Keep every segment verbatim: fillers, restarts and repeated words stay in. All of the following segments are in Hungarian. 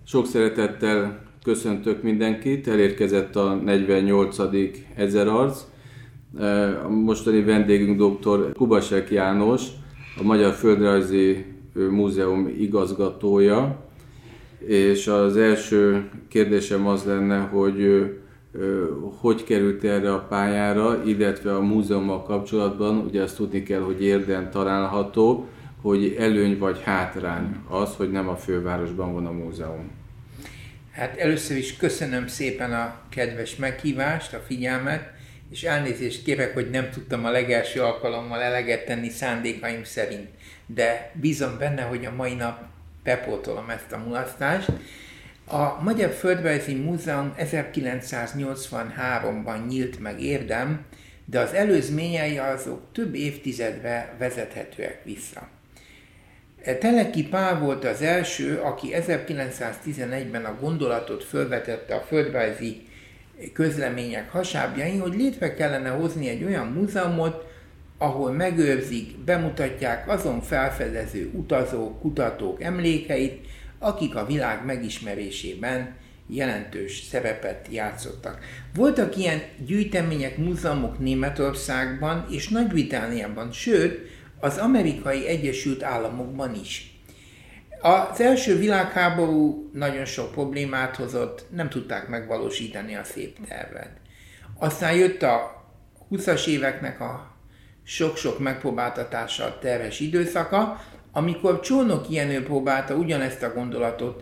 Sok szeretettel köszöntök mindenkit, elérkezett a negyvennyolcadik Ezerarc. A mostani vendégünk dr. Kubasek János, a Magyar Földrajzi Múzeum igazgatója, és az első kérdésem az lenne, hogy hogy került erre a pályára, illetve a múzeummal kapcsolatban, ugye azt tudni kell, hogy Érden található, hogy előny vagy hátrány az, hogy nem a fővárosban van a múzeum. Hát először is köszönöm szépen a kedves meghívást, a figyelmet, és elnézést kérek, hogy nem tudtam a legelső alkalommal eleget tenni szándékaim szerint, de bízom benne, hogy a mai nap bepótolom ezt a mulasztást. A Magyar Földrajzi Múzeum ezerkilencszáznyolcvanháromban nyílt meg Érden, de az előzményei azok több évtizedre vezethetőek vissza. Teleki Pál volt az első, aki ezerkilencszáztizenegyben a gondolatot fölvetette a földrajzi közlemények hasábjain, hogy létre kellene hozni egy olyan múzeumot, ahol megőrzik, bemutatják azon felfedező utazók, kutatók emlékeit, akik a világ megismerésében jelentős szerepet játszottak. Voltak ilyen gyűjtemények, múzeumok Németországban és Nagy-Britanniában, sőt, az Amerikai Egyesült Államokban is. Az első világháború nagyon sok problémát hozott, nem tudták megvalósítani a szép tervet. Aztán jött a huszas éveknek a sok-sok megpróbáltatással terhes időszaka, amikor Csónoki Jenő próbálta ugyanezt a gondolatot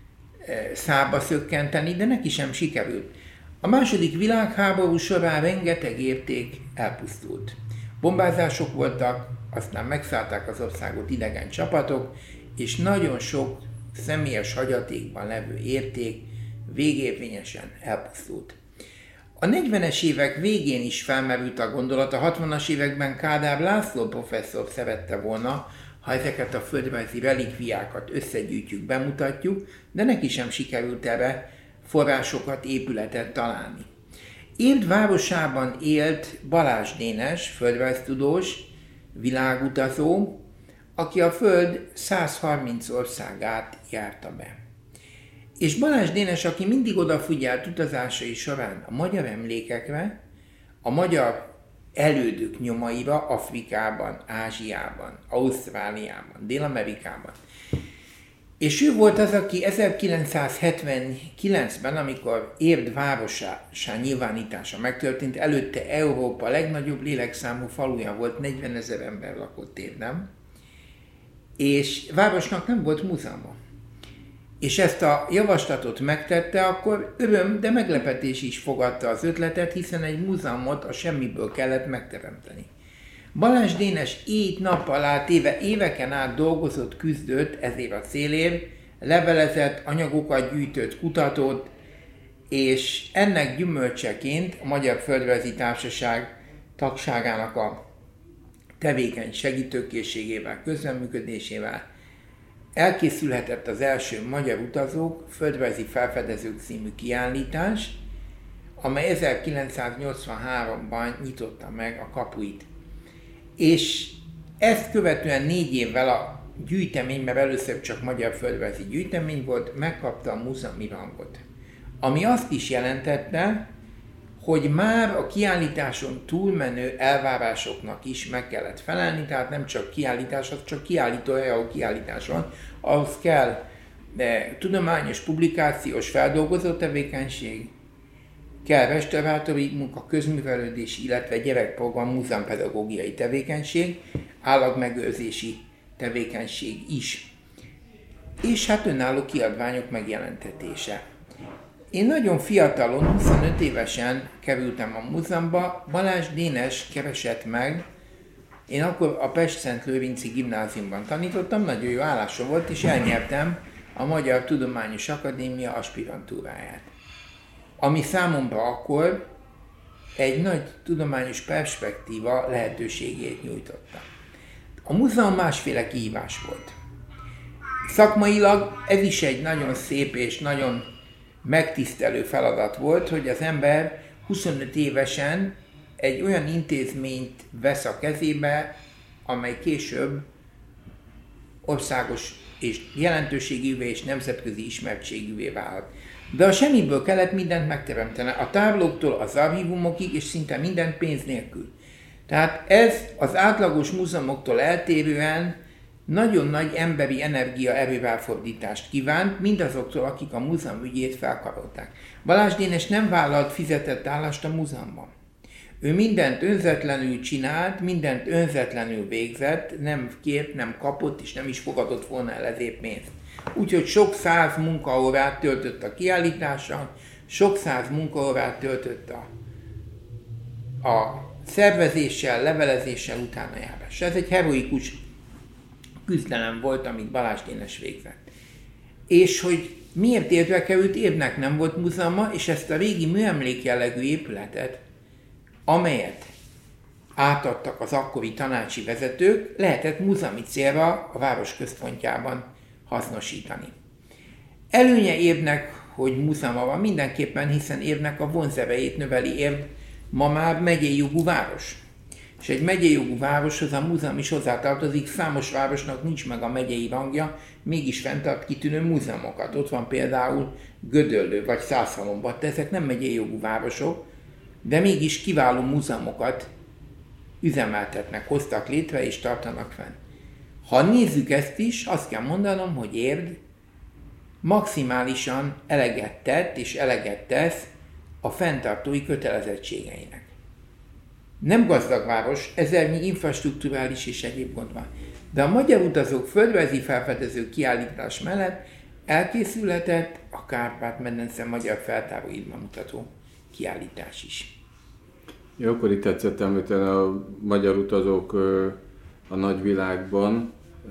szába szökkenteni, de neki sem sikerült. A második világháború során rengeteg érték elpusztult. Bombázások voltak, aztán megszállták az országot idegen csapatok, és nagyon sok személyes hagyatékban levő érték végérvényesen elpusztult. A negyvenes évek végén is felmerült a gondolat, a hatvanas években Kádár László professzor szerette volna, ha ezeket a földrajzi relikviákat összegyűjtjük, bemutatjuk, de neki sem sikerült erre forrásokat, épületet találni. Érd városában élt Balázs Dénes, földrajztudós, világutazó, aki a Föld százharminc országát járta be. És Balázs Dénes, aki mindig odafigyelt utazásai során a magyar emlékekre, a magyar elődök nyomaira Afrikában, Ázsiában, Ausztráliában, Dél-Amerikában. És ő volt az, aki ezerkilencszázhetvenkilencben, amikor Érd városá nyilvánítása megtörtént, előtte Európa legnagyobb lélekszámú faluja volt, negyvenezer ember lakott Érden, és városnak nem volt múzeuma. És ezt a javaslatot megtette, akkor öröm, de meglepetés is fogadta az ötletet, hiszen egy múzeumot a semmiből kellett megteremteni. Balázs Dénes éjt-nappal átéve éveken át dolgozott, küzdött ezért a célért, levelezett, anyagokat gyűjtött, kutatott, és ennek gyümölcseként a Magyar Földrajzi Társaság tagságának a tevékeny segítőkészségével, közreműködésével elkészülhetett az első Magyar Utazók Földrajzi Felfedezők című kiállítás, amely ezerkilencszáznyolcvanháromban nyitotta meg a kapuit. És ezt követően négy évvel a gyűjtemény, mert először csak magyar földrajzi gyűjtemény volt, megkapta a múzeumi rangot. Ami azt is jelentette, hogy már a kiállításon túlmenő elvárásoknak is meg kellett felelni, tehát nem csak kiállítás, az csak kiállítója, ahol kiállítás van, ahhoz kell de tudományos, publikációs, feldolgozó tevékenység, kell restaurátori munka, közművelődési, illetve gyerekprogram, múzeumpedagógiai tevékenység, állagmegőrzési tevékenység is. És hát önálló kiadványok megjelentetése. Én nagyon fiatalon, huszonöt évesen kerültem a múzeumba, Balázs Dénes keresett meg, én akkor a Pest-Szent-Lőrinci gimnáziumban tanítottam, nagyon jó állásom volt, és elnyertem a Magyar Tudományos Akadémia aspirantúráját. Ami számomra akkor egy nagy tudományos perspektíva lehetőségét nyújtotta. A múzeum másféle kihívás volt. Szakmailag ez is egy nagyon szép és nagyon megtisztelő feladat volt, hogy az ember huszonöt évesen egy olyan intézményt vesz a kezébe, amely később országos és jelentőségűvé és nemzetközi ismertségűvé vált. De a semmiből kellett mindent megteremteni, a táblóktól az archívumokig, és szinte mindent pénz nélkül. Tehát ez az átlagos múzeumoktól eltérően nagyon nagy emberi energia erőráfordítást kívánt mindazoktól, akik a múzeum ügyét felkarolták. Balázs Dénes nem vállalt fizetett állást a múzeumban. Ő mindent önzetlenül csinált, mindent önzetlenül végzett, nem kért, nem kapott, és nem is fogadott volna el ezért pénzt. Úgyhogy sok száz munkaórát töltött a kiállítással, sok száz munkaórát töltött a, a szervezéssel, levelezéssel, utánajárás. Ez egy heroikus küzdelem volt, amit Balázs Dénes végzett. És hogy miért érve került, Érdnek nem volt múzeuma, és ezt a régi műemlék jellegű épületet, amelyet átadtak az akkori tanácsi vezetők, lehetett múzeumi célra a város központjában hasznosítani. Előnye Érdnek, hogy múzeuma van mindenképpen, hiszen Érdnek a vonzerejét növeli. Érd ma már megyei jogú város. És egy megyei jogú városhoz a múzeum is hozzátartozik, számos városnak nincs meg a megyei rangja, mégis fenntart kitűnő múzeumokat. Ott van például Gödöllő vagy Szászhalombatt, ezek nem megyei jogú városok, de mégis kiváló múzeumokat üzemeltetnek, hoztak létre és tartanak fenn. Ha nézzük ezt is, azt kell mondanom, hogy Érd maximálisan eleget tett és eleget tesz a fenntartói kötelezettségeinek. Nem gazdag város, ezernyi infrastrukturális és egyéb gond van. De a magyar utazók földrajzi felfedező kiállítás mellett elkészülhetett a Kárpát-medence magyar feltáró mutató kiállítás is. Jó, akkor itt tetszett említeni a magyar utazók a nagyvilágban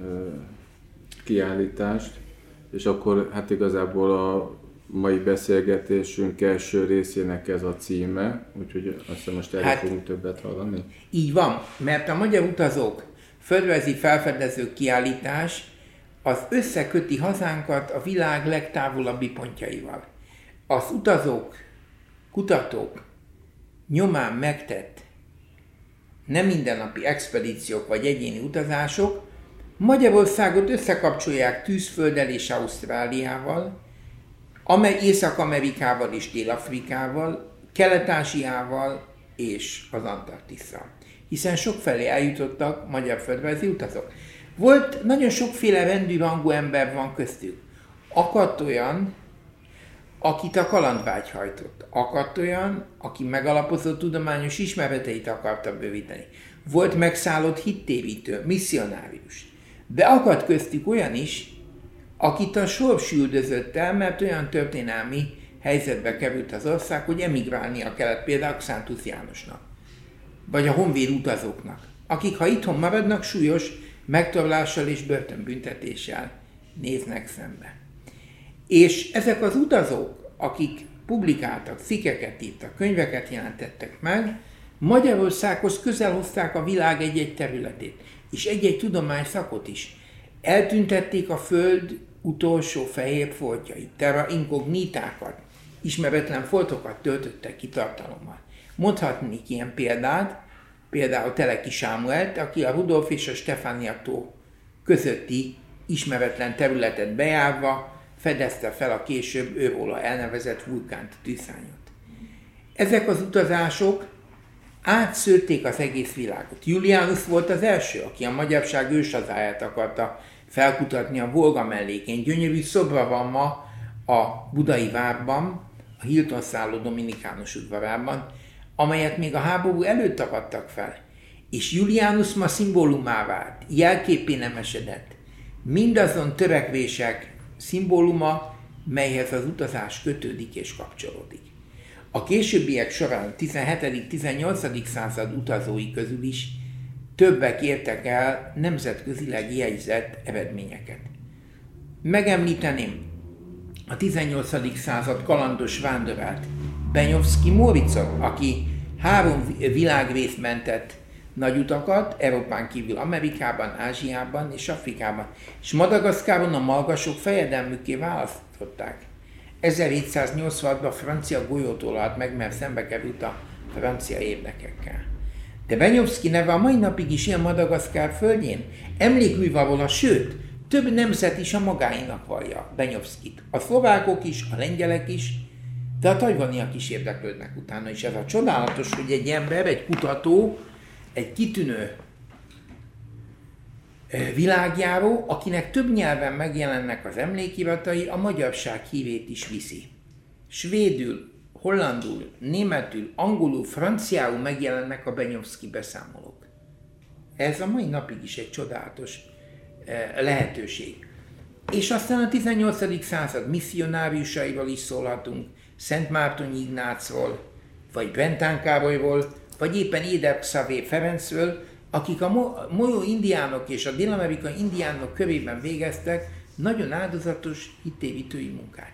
kiállítást, és akkor hát igazából a mai beszélgetésünk első részének ez a címe, úgyhogy azt hiszem most erről hát, fogunk többet hallani. Így van, mert a magyar utazók földrajzi felfedező kiállítás az összeköti hazánkat a világ legtávolabbi pontjaival. Az utazók, kutatók nyomán megtett nem mindennapi expedíciók vagy egyéni utazások Magyarországot összekapcsolják Tűzfölddel és Ausztráliával, amely Észak-Amerikával és Dél-Afrikával, Kelet-Ázsiával és az Antarktisszal. Hiszen sokfelé eljutottak magyar földrajzi utazók. Volt nagyon sokféle rendű rangú ember van köztük. Akadt olyan, akit a kalandvágy hajtott. Akadt olyan, aki megalapozott tudományos ismereteit akarta bővíteni. Volt megszállott hittévítő, misszionárius. De akadt köztük olyan is, akit a sors üldözött el, mert olyan történelmi helyzetbe került az ország, hogy emigrálnia kellett például Xántus Jánosnak, vagy a honvéd utazóknak, akik ha itthon maradnak, súlyos megtorlással és börtönbüntetéssel néznek szembe. És ezek az utazók, akik publikáltak, cikkeket írtak, könyveket jelentettek meg, Magyarországhoz közel hozták a világ egy-egy területét, és egy-egy tudományszakot is. Eltüntették a föld utolsó fehér foltjait, terra incognitákat, ismeretlen foltokat töltöttek ki tartalommal. Mondhatnék ilyen példát, például Teleki Sámuelt, aki a Rudolf és a Stefánia tó közötti ismeretlen területet bejárva fedezte fel a később őróla elnevezett vulkánt, tűzszányot. Ezek az utazások átszőrték az egész világot. Julianus volt az első, aki a magyarság őshazáját akarta felkutatni a Volga mellékén. Gyönyörű szobra van ma a budai várban, a Hilton szálló dominikánus udvarában, amelyet még a háború előtt avattak fel. És Julianus ma szimbólumá vált, jelképé nemesedett. Mindazon törekvések szimbóluma, melyhez az utazás kötődik és kapcsolódik. A későbbiek során tizenhetedik-tizennyolcadik század utazói közül is többek értek el nemzetközileg jegyzett eredményeket. Megemlíteném a tizennyolcadik század kalandos vándorát, Benyovszky Móricot, aki három világrészt mentett nagy utakat, Európán kívül Amerikában, Ázsiában és Afrikában, és Madagaszkáron a malgasok fejedelmükké választották. ezerhétszáznyolcvanhatban a francia golyótól állt meg, mert szembe került a francia érdekekkel. De Benyovszky neve a mai napig is ilyen Madagaszkár földjén, emlékművalóla, sőt, több nemzet is a magáinak vallja Benyovszkit. A szlovákok is, a lengyelek is, de a tajvaniak is érdeklődnek utána. És ez a csodálatos, hogy egy ember, egy kutató, egy kitűnő világjáró, akinek több nyelven megjelennek az emlékiratai, a magyarság hírét is viszi. Svédül, hollandul, németül, angolul, franciául megjelennek a Benyovszki beszámolók. Ez a mai napig is egy csodálatos lehetőség. És aztán a tizennyolcadik század misszionáriusairól is szólhatunk, Szent Mártonyi Ignácról, vagy Brentán Károlyról, vagy éppen Éder Xavér Ferencről, akik a molyó indiánok és a dél-amerikai indiánok körében végeztek nagyon áldozatos hittévítői munkát.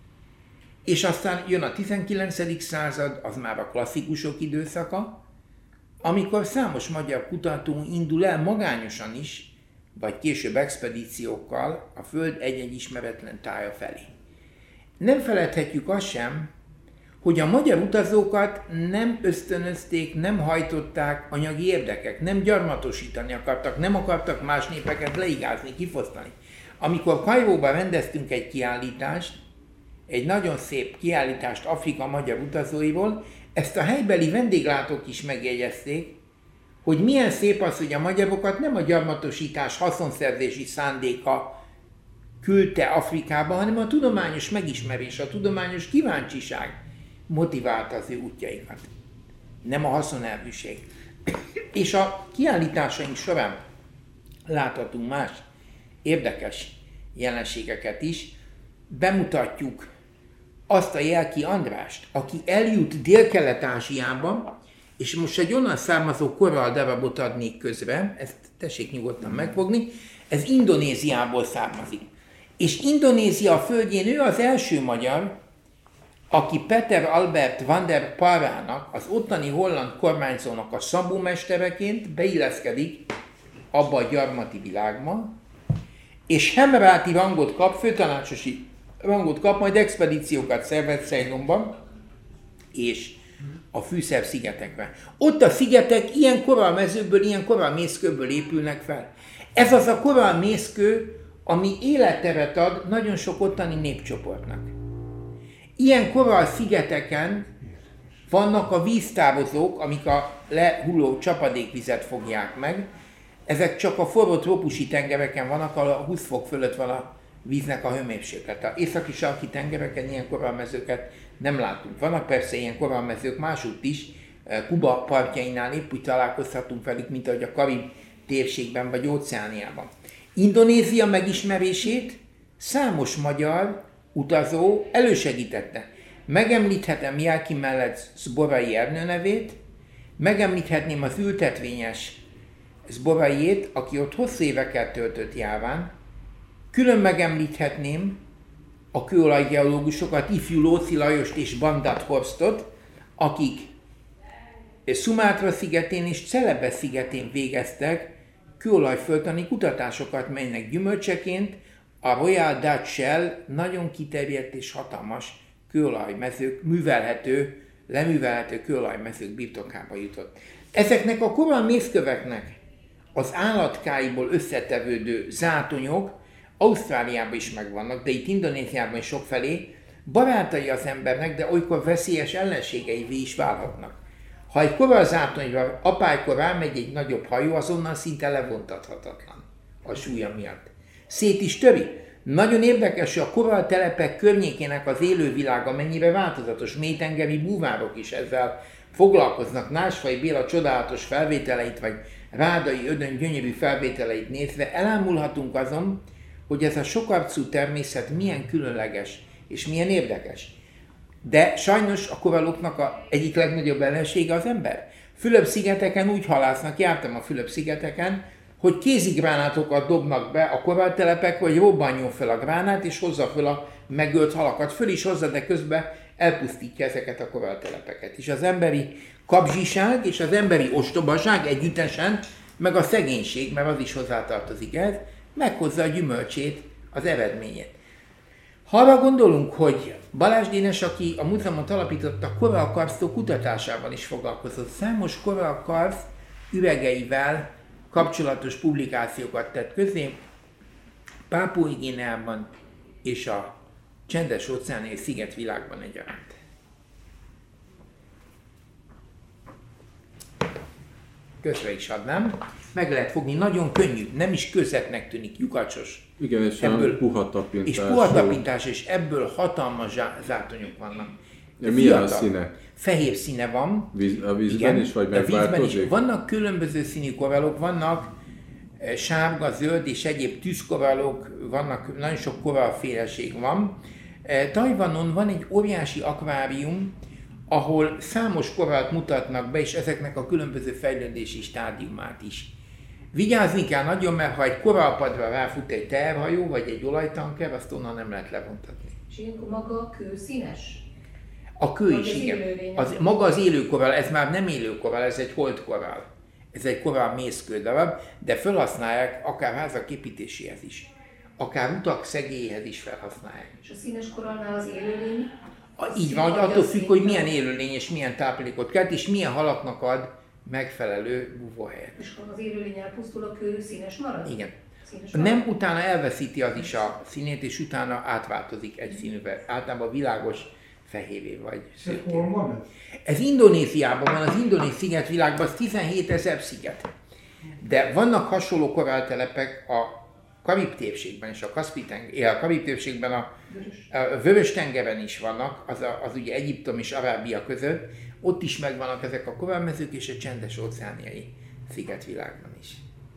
És aztán jön a tizenkilencedik század, az már a klasszikusok időszaka, amikor számos magyar kutató indul el magányosan is, vagy később expedíciókkal a Föld egy-egy ismeretlen tája felé. Nem feledhetjük azt sem, hogy a magyar utazókat nem ösztönözték, nem hajtották anyagi érdekek, nem gyarmatosítani akartak, nem akartak más népeket leigázni, kifosztani. Amikor Kairóban rendeztünk egy kiállítást, egy nagyon szép kiállítást Afrika magyar utazóiról, ezt a helybeli vendéglátók is megjegyezték, hogy milyen szép az, hogy a magyarokat nem a gyarmatosítás haszonszerzési szándéka küldte Afrikába, hanem a tudományos megismerés, a tudományos kíváncsiság motiválta az ő útjaikat. Nem a haszonelvűség. És a kiállításaink során láthatunk más érdekes jelenségeket is. Bemutatjuk azt a Jelki Andrást, aki eljut Dél-Kelet-Ázsiába, és most egy onnan származó korral darabot adnék közre, ezt tessék nyugodtan megfogni, ez Indonéziából származik. És Indonézia földjén ő az első magyar, aki Peter Albert van der Parának, az ottani holland kormányzónak a szabómestereként beilleszkedik abba a gyarmati világba, és hemráti rangot kap, főtanácsosi rangot kap, majd expedíciókat szervez Ceylonban és a Fűszer-szigetekben. Ott a szigetek ilyen korallmezőkből, ilyen korallmészkőből épülnek fel. Ez az a korallmészkő, ami életteret ad nagyon sok ottani népcsoportnak. Ilyen korall-szigeteken vannak a víztávozók, amik a lehulló csapadékvizet fogják meg. Ezek csak a forró trópusi tengereken vannak, ahol a húsz fok fölött van a víznek a hőmérséklete. Északi sarki tengereken ilyen korallmezőket nem látunk. Vannak persze ilyen korallmezők másútt is, Kuba partjainál épp úgy találkozhatunk velük, mint ahogy a Karib térségben vagy Óceániában. Indonézia megismerését számos magyar utazó elősegítette. Megemlíthetem Jelki mellett Zborai Ernő nevét, megemlíthetném az ültetvényes Zboraiét, aki ott hosszú éveket töltött járván, külön megemlíthetném a kőolajgeológusokat, ifjú Lóci Lajost és Bandat Horstot, akik Szumátra szigetén és Celebes szigetén végeztek kőolajföldtani kutatásokat, melynek gyümölcseként a Royal Dutch Shell nagyon kiterjedt és hatalmas kőolajmezők, művelhető, leművelhető kőolajmezők birtokába jutott. Ezeknek a korallmészköveknek az állatkáiból összetevődő zátonyok Ausztráliában is megvannak, de itt Indonéziában is sokfelé, barátai az embernek, de olykor veszélyes ellenségeivé is válhatnak. Ha egy korallzátonyra apálykor rámegy egy nagyobb hajó, azonnal szinte levontathatatlan a súlya miatt. Szét is töri. Nagyon érdekes, hogy a koralltelepek környékének az élővilága mennyire változatos. Mélytengeri búvárok is ezzel foglalkoznak. Násfai Béla csodálatos felvételeit, vagy Rádai Ödön gyönyörű felvételeit nézve elámulhatunk azon, hogy ez a sokarcú természet milyen különleges és milyen érdekes. De sajnos a koralloknak a egyik legnagyobb ellensége az ember. Fülöp-szigeteken úgy halásznak, jártam a Fülöp-szigeteken, hogy kézigránátokat dobnak be a koralltelepek, vagy robbanjon fel a gránát, és hozza fel a megölt halakat. Föl is hozza, de közben elpusztítja ezeket a koralltelepeket. És az emberi kapzsiság és az emberi ostobaság együttesen, meg a szegénység, mert az is hozzátartozik ez, meghozza a gyümölcsét, az eredményét. Ha arra gondolunk, hogy Balázs Dénes, aki a múzeumot alapította, korallkarsztok kutatásával is foglalkozott, számos korallkarsz üvegeivel kapcsolatos publikációkat tett közé, Pápua Guineában és a csendes óceáni szigetvilágban egyaránt. Közre is adnám. Meg lehet fogni, nagyon könnyű, nem is közvetnek tűnik, lyukacsos. Igen, és ebből puha tapintás. És puha tapintás, és ebből hatalmas zátonyok vannak. Ja, milyen a színe? Fehér színe van. Víz, a vízben igen, is, vagy megváltozik? Vannak különböző színű korallok, vannak sárga, zöld és egyéb tűzkorallok, vannak, nagyon sok korallféleség van. Tajvanon van egy óriási akvárium, ahol számos korallt mutatnak be, és ezeknek a különböző fejlődési stádiumát is. Vigyázni kell nagyon, mert ha egy korallpadra ráfut egy teherhajó, vagy egy olajtanker, azt onnan nem lehet levontatni. És ilyenkor maga a kő színes? A kő is, igen. Az, maga az élő korall, ez már nem élő korall, ez egy holdkorall. Ez egy korall mészkő darab, de felhasználják akár házak építéséhez is. Akár utak szegélyéhez is felhasználják. És a színes korallnál az élőlény? A, így van, hogy attól függ, hogy milyen élőlény és milyen táplálékot kelt, és milyen halaknak ad megfelelő búvóhelyet. És ha az élőlény elpusztul, a kő színes marad? Igen. Színes nem, utána elveszíti az is a színét, és utána átváltozik egy színűbe. Általában világos fehérvé vagy szőké. Hol van ez? Ez Indonéziában van, az indonéz szigetvilágban, az tizenhétezer sziget. De vannak hasonló koralltelepek a Karib-térségben és a Kaszpi-tenger, a Karib-térségben a, a Vörös-tengeren is vannak, az, a, az ugye Egyiptom és Arábia között, ott is megvannak ezek a korallmezők, és a csendes óceániai szigetvilágban is.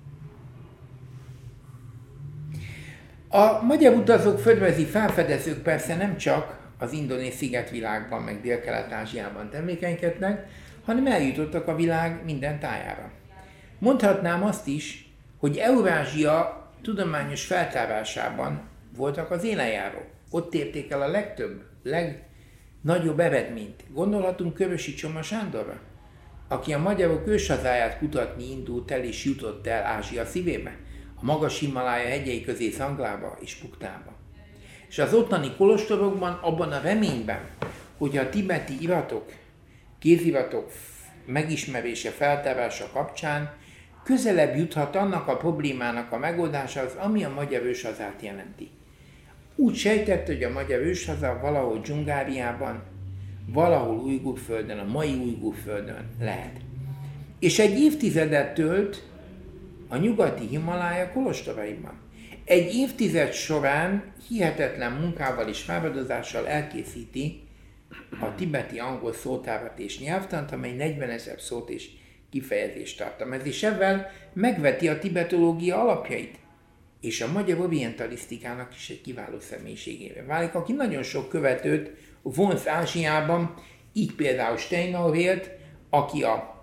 A magyar utazók, földrajzi felfedezők persze nem csak az indonéz szigetvilágban, meg Dél-Kelet-Ázsiában tevékenykednek, hanem eljutottak a világ minden tájára. Mondhatnám azt is, hogy Eurázsia tudományos feltárásában voltak az élenjárók. Ott érték el a legtöbb, legnagyobb eredményt. Gondolhatunk Körösi Csoma Sándorra, aki a magyarok őshazáját kutatni indult el és jutott el Ázsia szívébe, a magas Himalája hegyei közé Szanglába és Puktába. És az ottani kolostorokban abban a reményben, hogy a tibeti iratok, kéziratok megismerése, feltárása kapcsán közelebb juthat annak a problémának a megoldásához, ami a magyar őshazát jelenti. Úgy sejtette, hogy a magyar őshaza valahol Dzsungáriában, valahol Ujgurföldön, a mai Ujgurföldön lehet. És egy évtizedet tölt a nyugati Himalája kolostoraiban. Egy évtized során hihetetlen munkával és fáradozással elkészíti a tibeti angol szótárat és nyelvtant, amely negyvenezer szót és kifejezést tartalmaz, és ezzel megveti a tibetológia alapjait, és a magyar orientalisztikának is egy kiváló személyiségévé válik, aki nagyon sok követőt vonz Ázsiában, így például Steinauért, aki a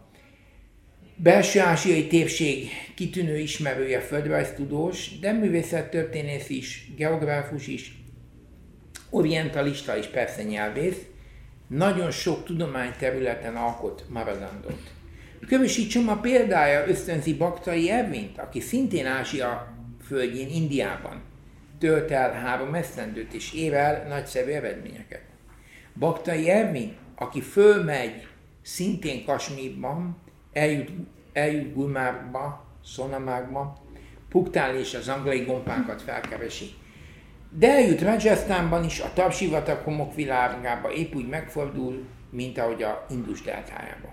belső ázsiai térség kitűnő ismerője, földrajztudós, de művészettörténész is, geográfus is, orientalista és persze nyelvész, nagyon sok tudományterületen alkot maradandót. Körösi Csoma példája ösztönzi Baktai Ervint, aki szintén Ázsia földjén, Indiában tölt el három esztendőt és ér el nagyszerű eredményeket. Baktai Ervin, aki fölmegy szintén Kasmírban, eljut, eljut Gulmárba, Sonamarba, Puktál és az anglai gombákat felkeresi. De eljut Rajasztánban is, a Tapsivatag homokvilágába épp úgy megfordul, mint ahogy a Indus deltájában.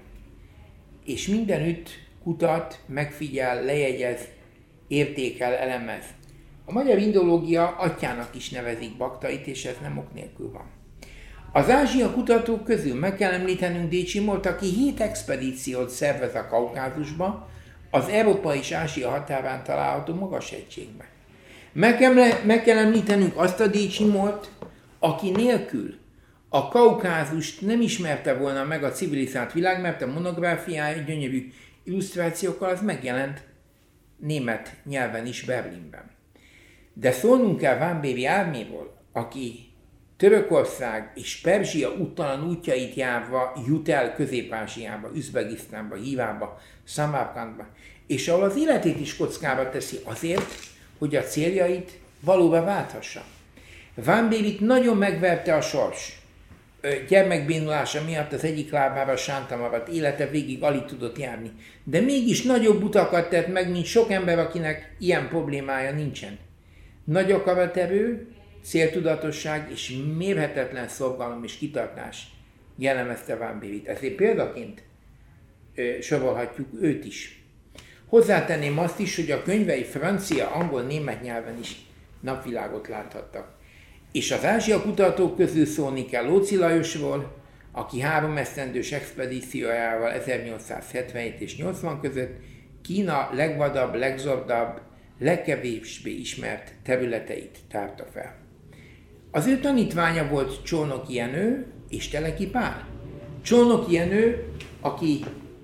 És mindenütt kutat, megfigyel, lejegyez, értékel, elemez. A magyar indológia atyának is nevezik Baktait, és ez nem ok nélkül van. Az Ázsia kutatók közül meg kell említenünk Décsimort, aki hét expedíciót szervez a Kaukázusba, az Európa és Ázsia határán található magashegységben. Meg kell, meg kell említenünk azt a Décsimort, aki nélkül a Kaukázust nem ismerte volna meg a civilizált világ, mert a monográfiája gyönyörű illusztrációkkal az megjelent német nyelven is Berlinben. De szólnunk kell Vámbéry Árméról, aki Törökország és Perzsia úttalan útjait járva jut el Közép-Ázsiába, Üzbegisztánba, Hívába, Szamarkandba, és ahol az életét is kockára teszi azért, hogy a céljait valóban válthassa. Vámbéryt nagyon megverte a sors. Gyermekbénulása miatt az egyik lábára sánta maradt, élete végig alig tudott járni. De mégis nagyobb utakat tett meg, mint sok ember, akinek ilyen problémája nincsen. Nagy akaraterő, céltudatosság és mérhetetlen szorgalom és kitartás jellemezte Vanvélit. Ezért példaként ö, sorolhatjuk őt is. Hozzátenném azt is, hogy a könyvei francia, angol, német nyelven is napvilágot láthattak. És az Ázsia kutatók közül szólni kell Lóczy Lajosról, aki három esztendős expedíciójával ezernyolcszázhetvenhét és nyolcvan között Kína legvadabb, legzordabb, legkevésbé ismert területeit tárta fel. Az ő tanítványa volt Csónoki Jenő és Teleki Pál. Csónoki Jenő, aki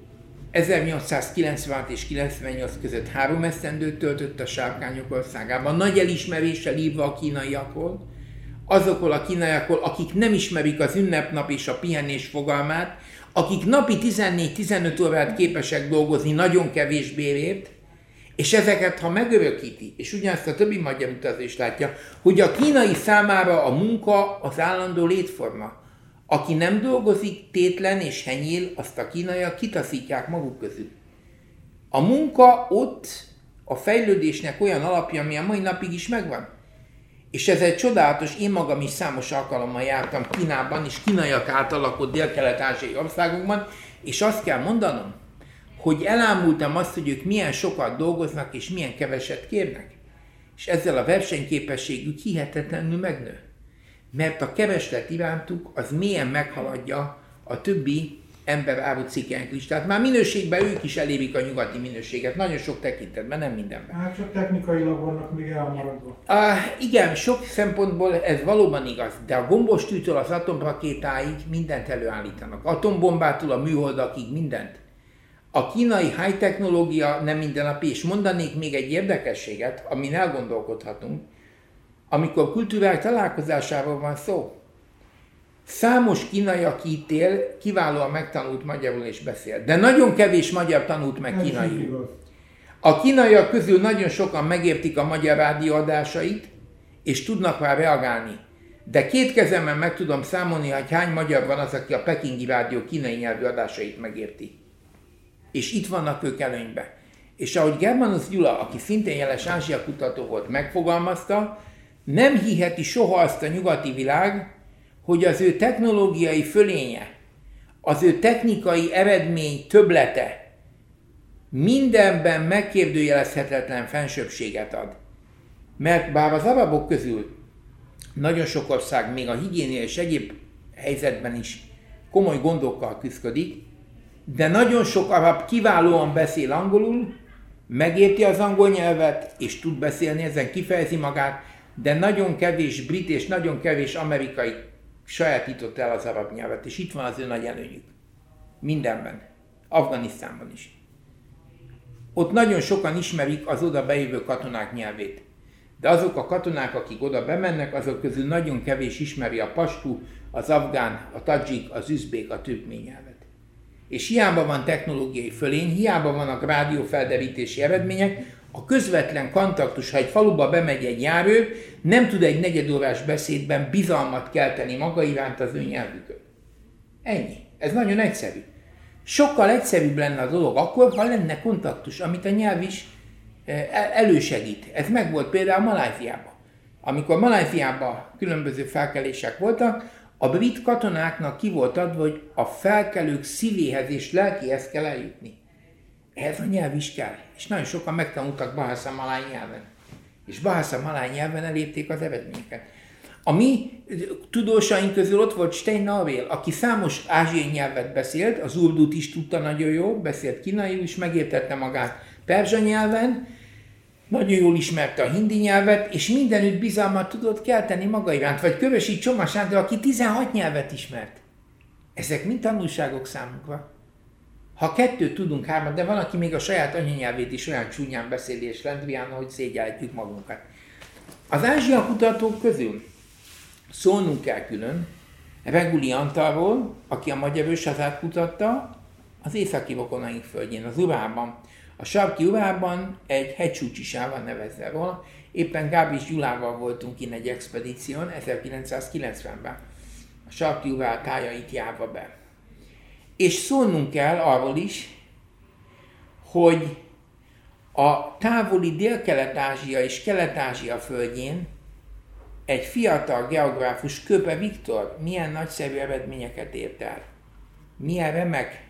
ezernyolcszázkilencvenhat és kilencvennyolc között három esztendőt töltött a Sárkányok országában, nagy elismeréssel írva a kínaiakról, azokról a kínaiakról, akik nem ismerik az ünnepnap és a pihenés fogalmát, akik napi tizennégy-tizenöt órát képesek dolgozni nagyon kevés bérért, és ezeket, ha megörökíti, és ugyanazt a többi magyar utazó is látja, hogy a kínai számára a munka az állandó létforma. Aki nem dolgozik, tétlen és henyél, azt a kínaiak kitaszítják maguk közül. A munka ott a fejlődésnek olyan alapja, ami a mai napig is megvan. És ez egy csodálatos, én magam is számos alkalommal jártam Kínában, és kínaiak által lakott dél-kelet-ázsiai országokban, és azt kell mondanom, hogy elámultam azt, hogy ők milyen sokat dolgoznak, és milyen keveset kérnek. És ezzel a versenyképességük hihetetlenül megnő. Mert a kereslet irántuk az mélyen meghaladja a többi ember árucikkek listát. Már minőségben ők is elérik a nyugati minőséget, nagyon sok tekintetben, nem mindenben. Hát csak technikailag vannak még elmaradva. Uh, igen, sok szempontból ez valóban igaz, de a gombostűtől az atomrakétáig mindent előállítanak. Atombombától a műholdakig mindent. A kínai high technológia nem mindennapi, és mondanék még egy érdekességet, amin elgondolkodhatunk, amikor kultúrák találkozásáról van szó. Számos kínai, aki itt él, kiválóan megtanult magyarul és beszél, de nagyon kevés magyar tanult meg kínaiul. A kínaiak közül nagyon sokan megértik a magyar rádióadásait, és tudnak rá reagálni. De két kezemben meg tudom számolni, hogy hány magyar van az, aki a pekingi rádió kínai nyelvű adásait megérti. És itt vannak ők előnyben. És ahogy Germanus Gyula, aki szintén jeles Ázsia kutató volt, megfogalmazta, nem hiheti soha azt a nyugati világ, hogy az ő technológiai fölénye, az ő technikai eredmény többlete mindenben megkérdőjelezhetetlen fensőbbséget ad. Mert bár az arabok közül nagyon sok ország még a higiénia és egyéb helyzetben is komoly gondokkal küszködik, de nagyon sok arab kiválóan beszél angolul, megérti az angol nyelvet, és tud beszélni, ezen kifejezi magát, de nagyon kevés brit és nagyon kevés amerikai sajátította el az arab nyelvet, és itt van az ő nagy előnyük. Mindenben. Afganisztánban is. Ott nagyon sokan ismerik az oda bejövő katonák nyelvét. De azok a katonák, akik oda bemennek, azok közül nagyon kevés ismeri a pastú, az afgán, a tadzsik, az üzbék, a türkmény nyelvet. És hiába van technológiai fölény, hiába vannak rádiófelderítési eredmények, a közvetlen kontaktus, ha egy faluba bemegy egy járő, nem tud egy negyedórás beszédben bizalmat kelteni maga iránt az ő nyelvükön. Ennyi. Ez nagyon egyszerű. Sokkal egyszerűbb lenne a dolog akkor, ha lenne kontaktus, amit a nyelv is elősegít. Ez megvolt például Malajziában. Amikor Malajziában különböző felkelések voltak, a brit katonáknak ki volt adva, hogy a felkelők szívéhez és lelkéhez kell eljutni. Ehhez a nyelv is kell. És nagyon sokan megtanultak Bahasa Maláj nyelven. És Bahasa Maláj nyelven elérték az eredményeket. A mi tudósaink közül ott volt Stein Navél, aki számos ázsiai nyelvet beszélt, az urdut is tudta nagyon jól, beszélt kínaiul is, megértette magát perzsa nyelven, nagyon jól ismerte a hindi nyelvet, és mindenütt bizalmat tudott kelteni maga iránt. Vagy Kövesi Csoma Sándor, aki tizenhat nyelvet ismert. Ezek mind tanulságok számunkra. Ha kettőt tudunk, hármat, de van, aki még a saját anyanyelvét is olyan csúnyán beszéli és lendrián, hogy szégyelhetjük magunkat. Az Ázsia kutatók közül szólnunk kell külön Reguli Antalról, aki a magyar őshazát kutatta az északi rokonaink földjén, az Urában. A sarki Urában egy hegycsúcsisával nevezve róla. Éppen Gábris Gyulával voltunk kint egy expedíción ezerkilencszázkilencvenben. A sarki Urál tájait járva be. És szólnunk kell arról is, hogy A távoli Dél-Kelet-Ázsia és Kelet-Ázsia földjén egy fiatal geográfus, Köpe Viktor milyen nagyszerű eredményeket ért el. Milyen remek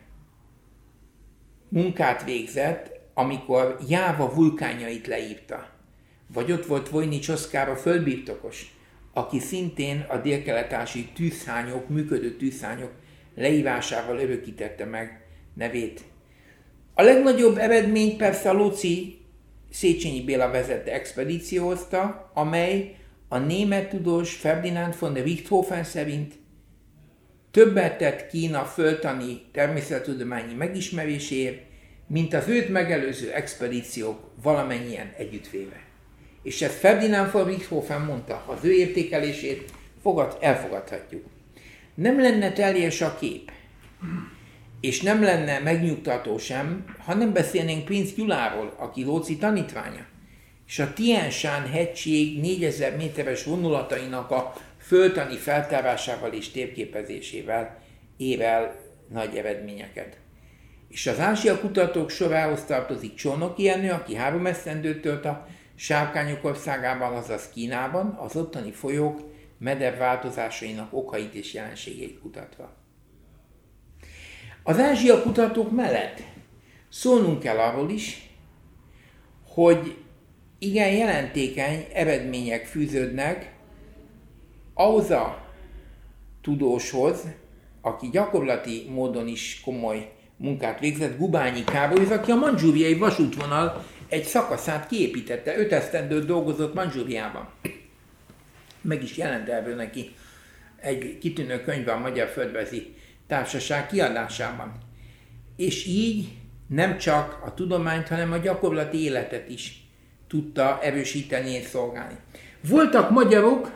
munkát végzett, amikor Jáva vulkánjait leírta. Vagy ott volt Vojnics Oszkár, a földbirtokos, aki szintén a dél-kelet-ázsiai tűzhányok, működő tűzhányok leírásával örökítette meg nevét. A legnagyobb eredményt persze a Lóczy Széchenyi Béla vezette expedíció hozta, amely a német tudós Ferdinand von der Richthofen szerint többet tett Kína földtani természettudományi megismeréséért, mint az őt megelőző expedíciók valamennyien együttvéve. És ezt Ferdinand von Richthofen mondta, az ő értékelését fogad, elfogadhatjuk. Nem lenne teljes a kép, és nem lenne megnyugtató sem, ha nem beszélnénk Prinz Gyuláról, aki Lóczy tanítványa, és a Tien Shan hegység négyezer méteres vonulatainak a földtani feltárásával és térképezésével ér el nagy eredményeket. És az Ázsia kutatók sorához tartozik Csónoki Jenő, aki három esztendőt tölt a Sárkányok országában, azaz Kínában, az ottani folyók mederb változásainak okait és jelenségeit kutatva. Az Ázsia kutatók mellett szólnunk kell arról is, hogy igen jelentékeny eredmények fűződnek ahhoz a tudóshoz, aki gyakorlati módon is komoly munkát végzett, Gubányi Károly, aki a mandzsúriai vasútvonal egy szakaszát kiépítette, öt esztendőt dolgozott Mandzsúriában. Meg is jelent erről neki egy kitűnő könyve a Magyar Földrajzi Társaság kiadásában. És így nem csak a tudományt, hanem a gyakorlati életet is tudta erősíteni és szolgálni. Voltak magyarok,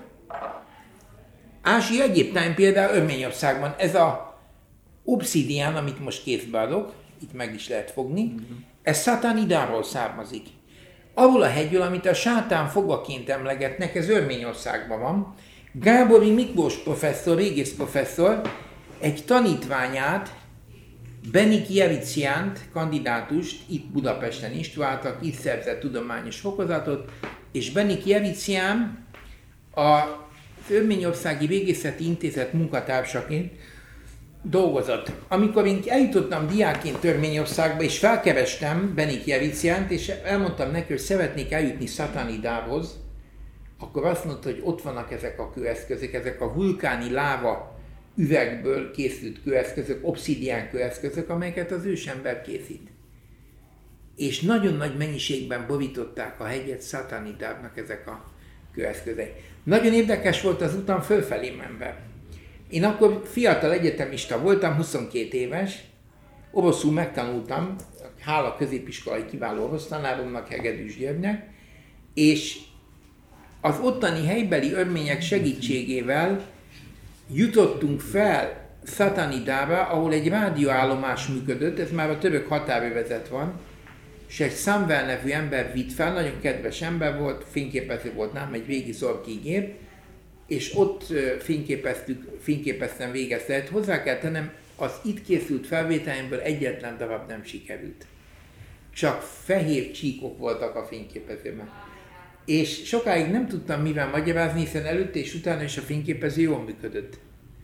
Ázsia egyéb táján, például Örményországban, ez a obszidián, amit most kézbe adok, itt meg is lehet fogni, ez Szatanidáról származik. Ahol a hegyről, amit a sátán fogaként emlegetnek, ez Örményországban van. Gábori Miklós professzor, régész professzor, egy tanítványát, Beniki Javiciánt, kandidátust itt Budapesten instruáltak, itt szerzett tudományos fokozatot, és Beniki Javicián az Örményországi Régészeti Intézet munkatársaként dolgozott. Amikor én eljutottam diákként Örményországba, és felkerestem Beniki Javiciánt, és elmondtam neki, hogy szeretnék eljutni Szatanidához, akkor azt mondta, hogy ott vannak ezek a kőeszközök, ezek a vulkáni láva üvegből készült kőeszközök, obszidián kőeszközök, amelyeket az ősember készít. És nagyon nagy mennyiségben borították a hegyet Szatanidának ezek a kőeszközök. Nagyon érdekes volt az utam fölfelé menve. Én akkor fiatal egyetemista voltam, huszonkét éves, oroszul megtanultam, hála középiskolai kiváló orosz tanáromnak, Hegedűs Györgynek, és az ottani helybeli örmények segítségével jutottunk fel Szatanidára, ahol egy rádióállomás működött, ez már a török határövezet van, és egy Samvel nevű ember vitt fel, nagyon kedves ember volt, fényképező volt nálam, egy régi Zorki-gép, és ott fényképeztük, fényképeztem végeztet. Hozzá kell tennem, az itt készült felvételemből egyetlen darab nem sikerült. Csak fehér csíkok voltak a fényképezőben. És sokáig nem tudtam mivel magyarázni, hiszen előtte és utána is a fényképező jól működött.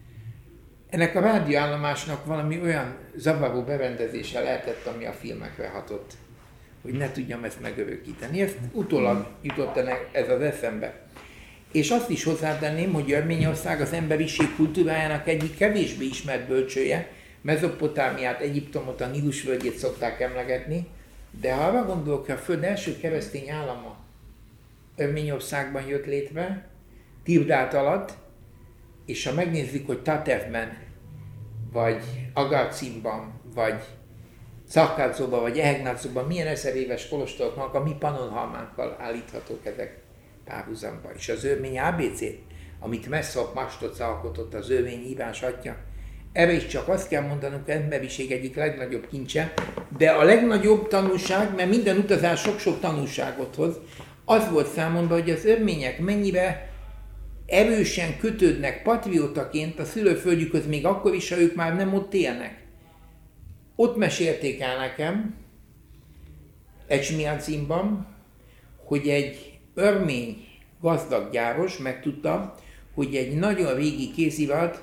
Ennek a rádióállomásnak valami olyan zavaró berendezése lehetett, ami a filmekre hatott, hogy ne tudjam ezt megörökíteni. Ezt utólag jutott ez az eszembe. És azt is hozzátenném, hogy Örményország az emberiség kultúrájának egyik kevésbé ismert bölcsője, Mezopotámiát, Egyiptomot, a Nílus völgyét szokták emlegetni, de ha arra gondolok, hogy a Föld első keresztény állama Örményországban jött létre, Tirdát alatt, és ha megnézzük, hogy Tatevben, vagy Agarcimban, vagy Szakkádzóban, vagy Ehegnátszóban milyen ezer éves kolostorok vannak, a mi Pannonhalmánkkal állíthatók ezek párhuzamba. És az örmény á bé cé, amit Messzop Mastoc alkotott, az örmény írás atya, erre is csak azt kell mondanunk, hogy az emberiség egyik legnagyobb kincse, de a legnagyobb tanulság, mert minden utazás sok-sok tanulságot hoz, az volt számomra, hogy az örmények mennyire erősen kötődnek patriótaként a szülőföldjükhöz, még akkor is, ha ők már nem ott élnek. Ott mesélték el nekem, Ecsmiadzinban, hogy egy örmény gazdag gyáros megtudta, hogy egy nagyon régi kézirat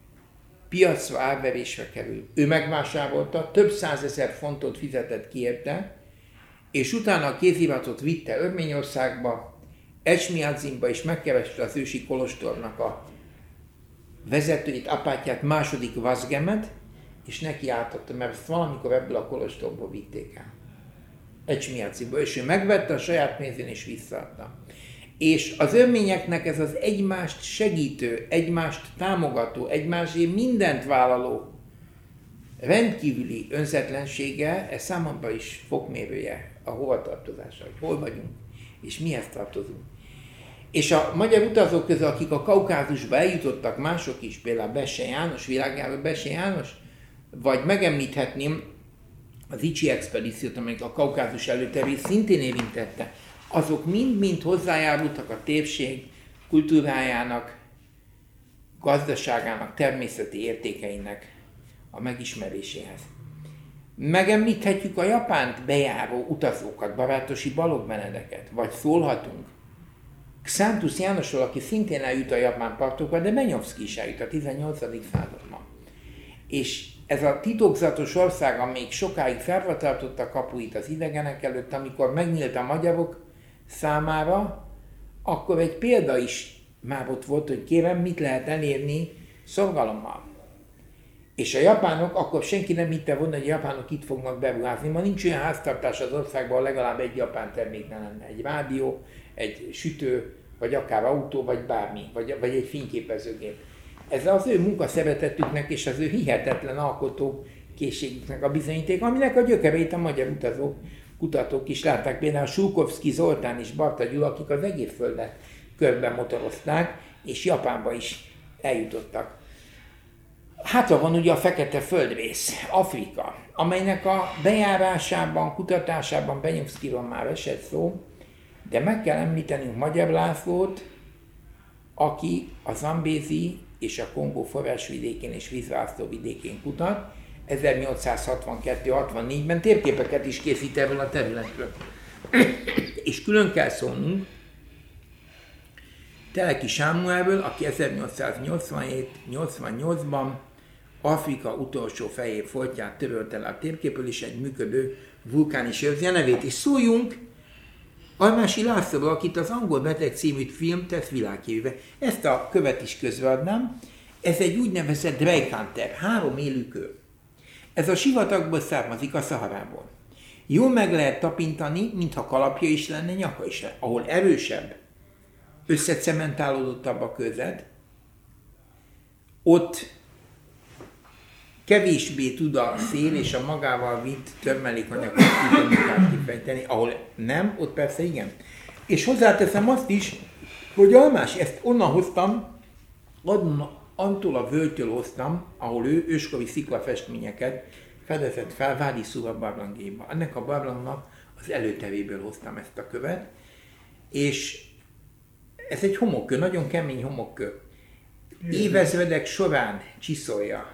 piacra árverésre kerül. Ő megvásárolta, több százezer fontot fizetett ki érte, és utána a kéziratot vitte Örményországba, Ecsmiadzinba, és megkereste az ősi kolostornak a vezetőjét, apátját, második Vazgemet, és neki átadta, mert ezt valamikor ebből a kolostorból vitték el. Ecsmiadzinba, és ő megvette a saját pénzén és visszaadta. És az örményeknek ez az egymást segítő, egymást támogató, egymásért mindent vállaló rendkívüli önzetlensége, ez számomra is fokmérője a hovatartozásra, hogy hol vagyunk, és mihez tartozunk. És a magyar utazók közül, akik a Kaukázusba eljutottak, mások is, például Besse János, világjáró Besse János, vagy megemlíthetném az Icsi expedíciót, amelyik a Kaukázus előterét szintén érintette, azok mind-mind hozzájárultak a térség kultúrájának, gazdaságának, természeti értékeinek a megismeréséhez. Megemlíthetjük a Japánt bejáró utazókat, Barátosi Balogh Benedeket, vagy szólhatunk Xántus Jánosról, aki szintén eljut a japán partokra, de Benyovszky is eljut a tizennyolcadik században. És ez a titokzatos ország, amelyik sokáig felva tartotta kapuit az idegenek előtt, amikor megnyílt a magyarok számára, akkor egy példa is már ott volt, hogy kérem, mit lehet elérni szorgalommal. És a japánok, akkor senki nem hitte volna, hogy a japánok itt fognak beruházni. Ma nincs olyan háztartás az országban, legalább egy japán termék ne lenne. Egy rádió, egy sütő, vagy akár autó, vagy bármi, vagy, vagy egy fényképezőgép. Ez az ő munkaszeretetüknek és az ő hihetetlen alkotó készségüknek a bizonyíték, aminek a gyökereit a magyar utazók, kutatók is látták. Például Sulkovszky Zoltán és Barta Gyula, akik az egész földet körben motorozták, és Japánba is eljutottak. Hátra van ugye a fekete földrész, Afrika, amelynek a bejárásában, kutatásában Benyovszkyról már esett szó, de meg kell említenünk Magyar Lászlót, aki a Zambézi és a Kongó forrásvidékén és vízválasztó vidékén kutat, ezernyolcszázhatvankettő hatvannégyben térképeket is készít erről a területről. És külön kell szólnunk Teleki Sámuelről, aki ezernyolcszáznyolcvanhét nyolcvannyolcban Afrika utolsó fehér foltját törölte le a térképről, és egy működő vulkán is őrzi a nevét. És szóljunk Almási Lászlóról, akit az Angol beteg című film tesz világhírűvé. Ezt a követ is közreadnám. Ez egy úgynevezett Drejkanter, három élő kő. Ez a sivatagból származik, a Szaharából. Jól meg lehet tapintani, mintha kalapja is lenne, nyaka is lenne. Ahol erősebb, összecementálódottabb a közed, ott kevésbé tud a szél és a magával vitt törmelékanyagot kifejteni, ahol nem, ott persze igen. És hozzáteszem azt is, hogy Almási, ezt onnan hoztam, attól a völgytől hoztam, ahol ő őskori sziklafestményeket fedezett fel Vádi Szura barlangjaiba. Ennek a barlangnak az előteréből hoztam ezt a követ, és ez egy homokkő, nagyon kemény homokkő. Évezredek során csiszolja,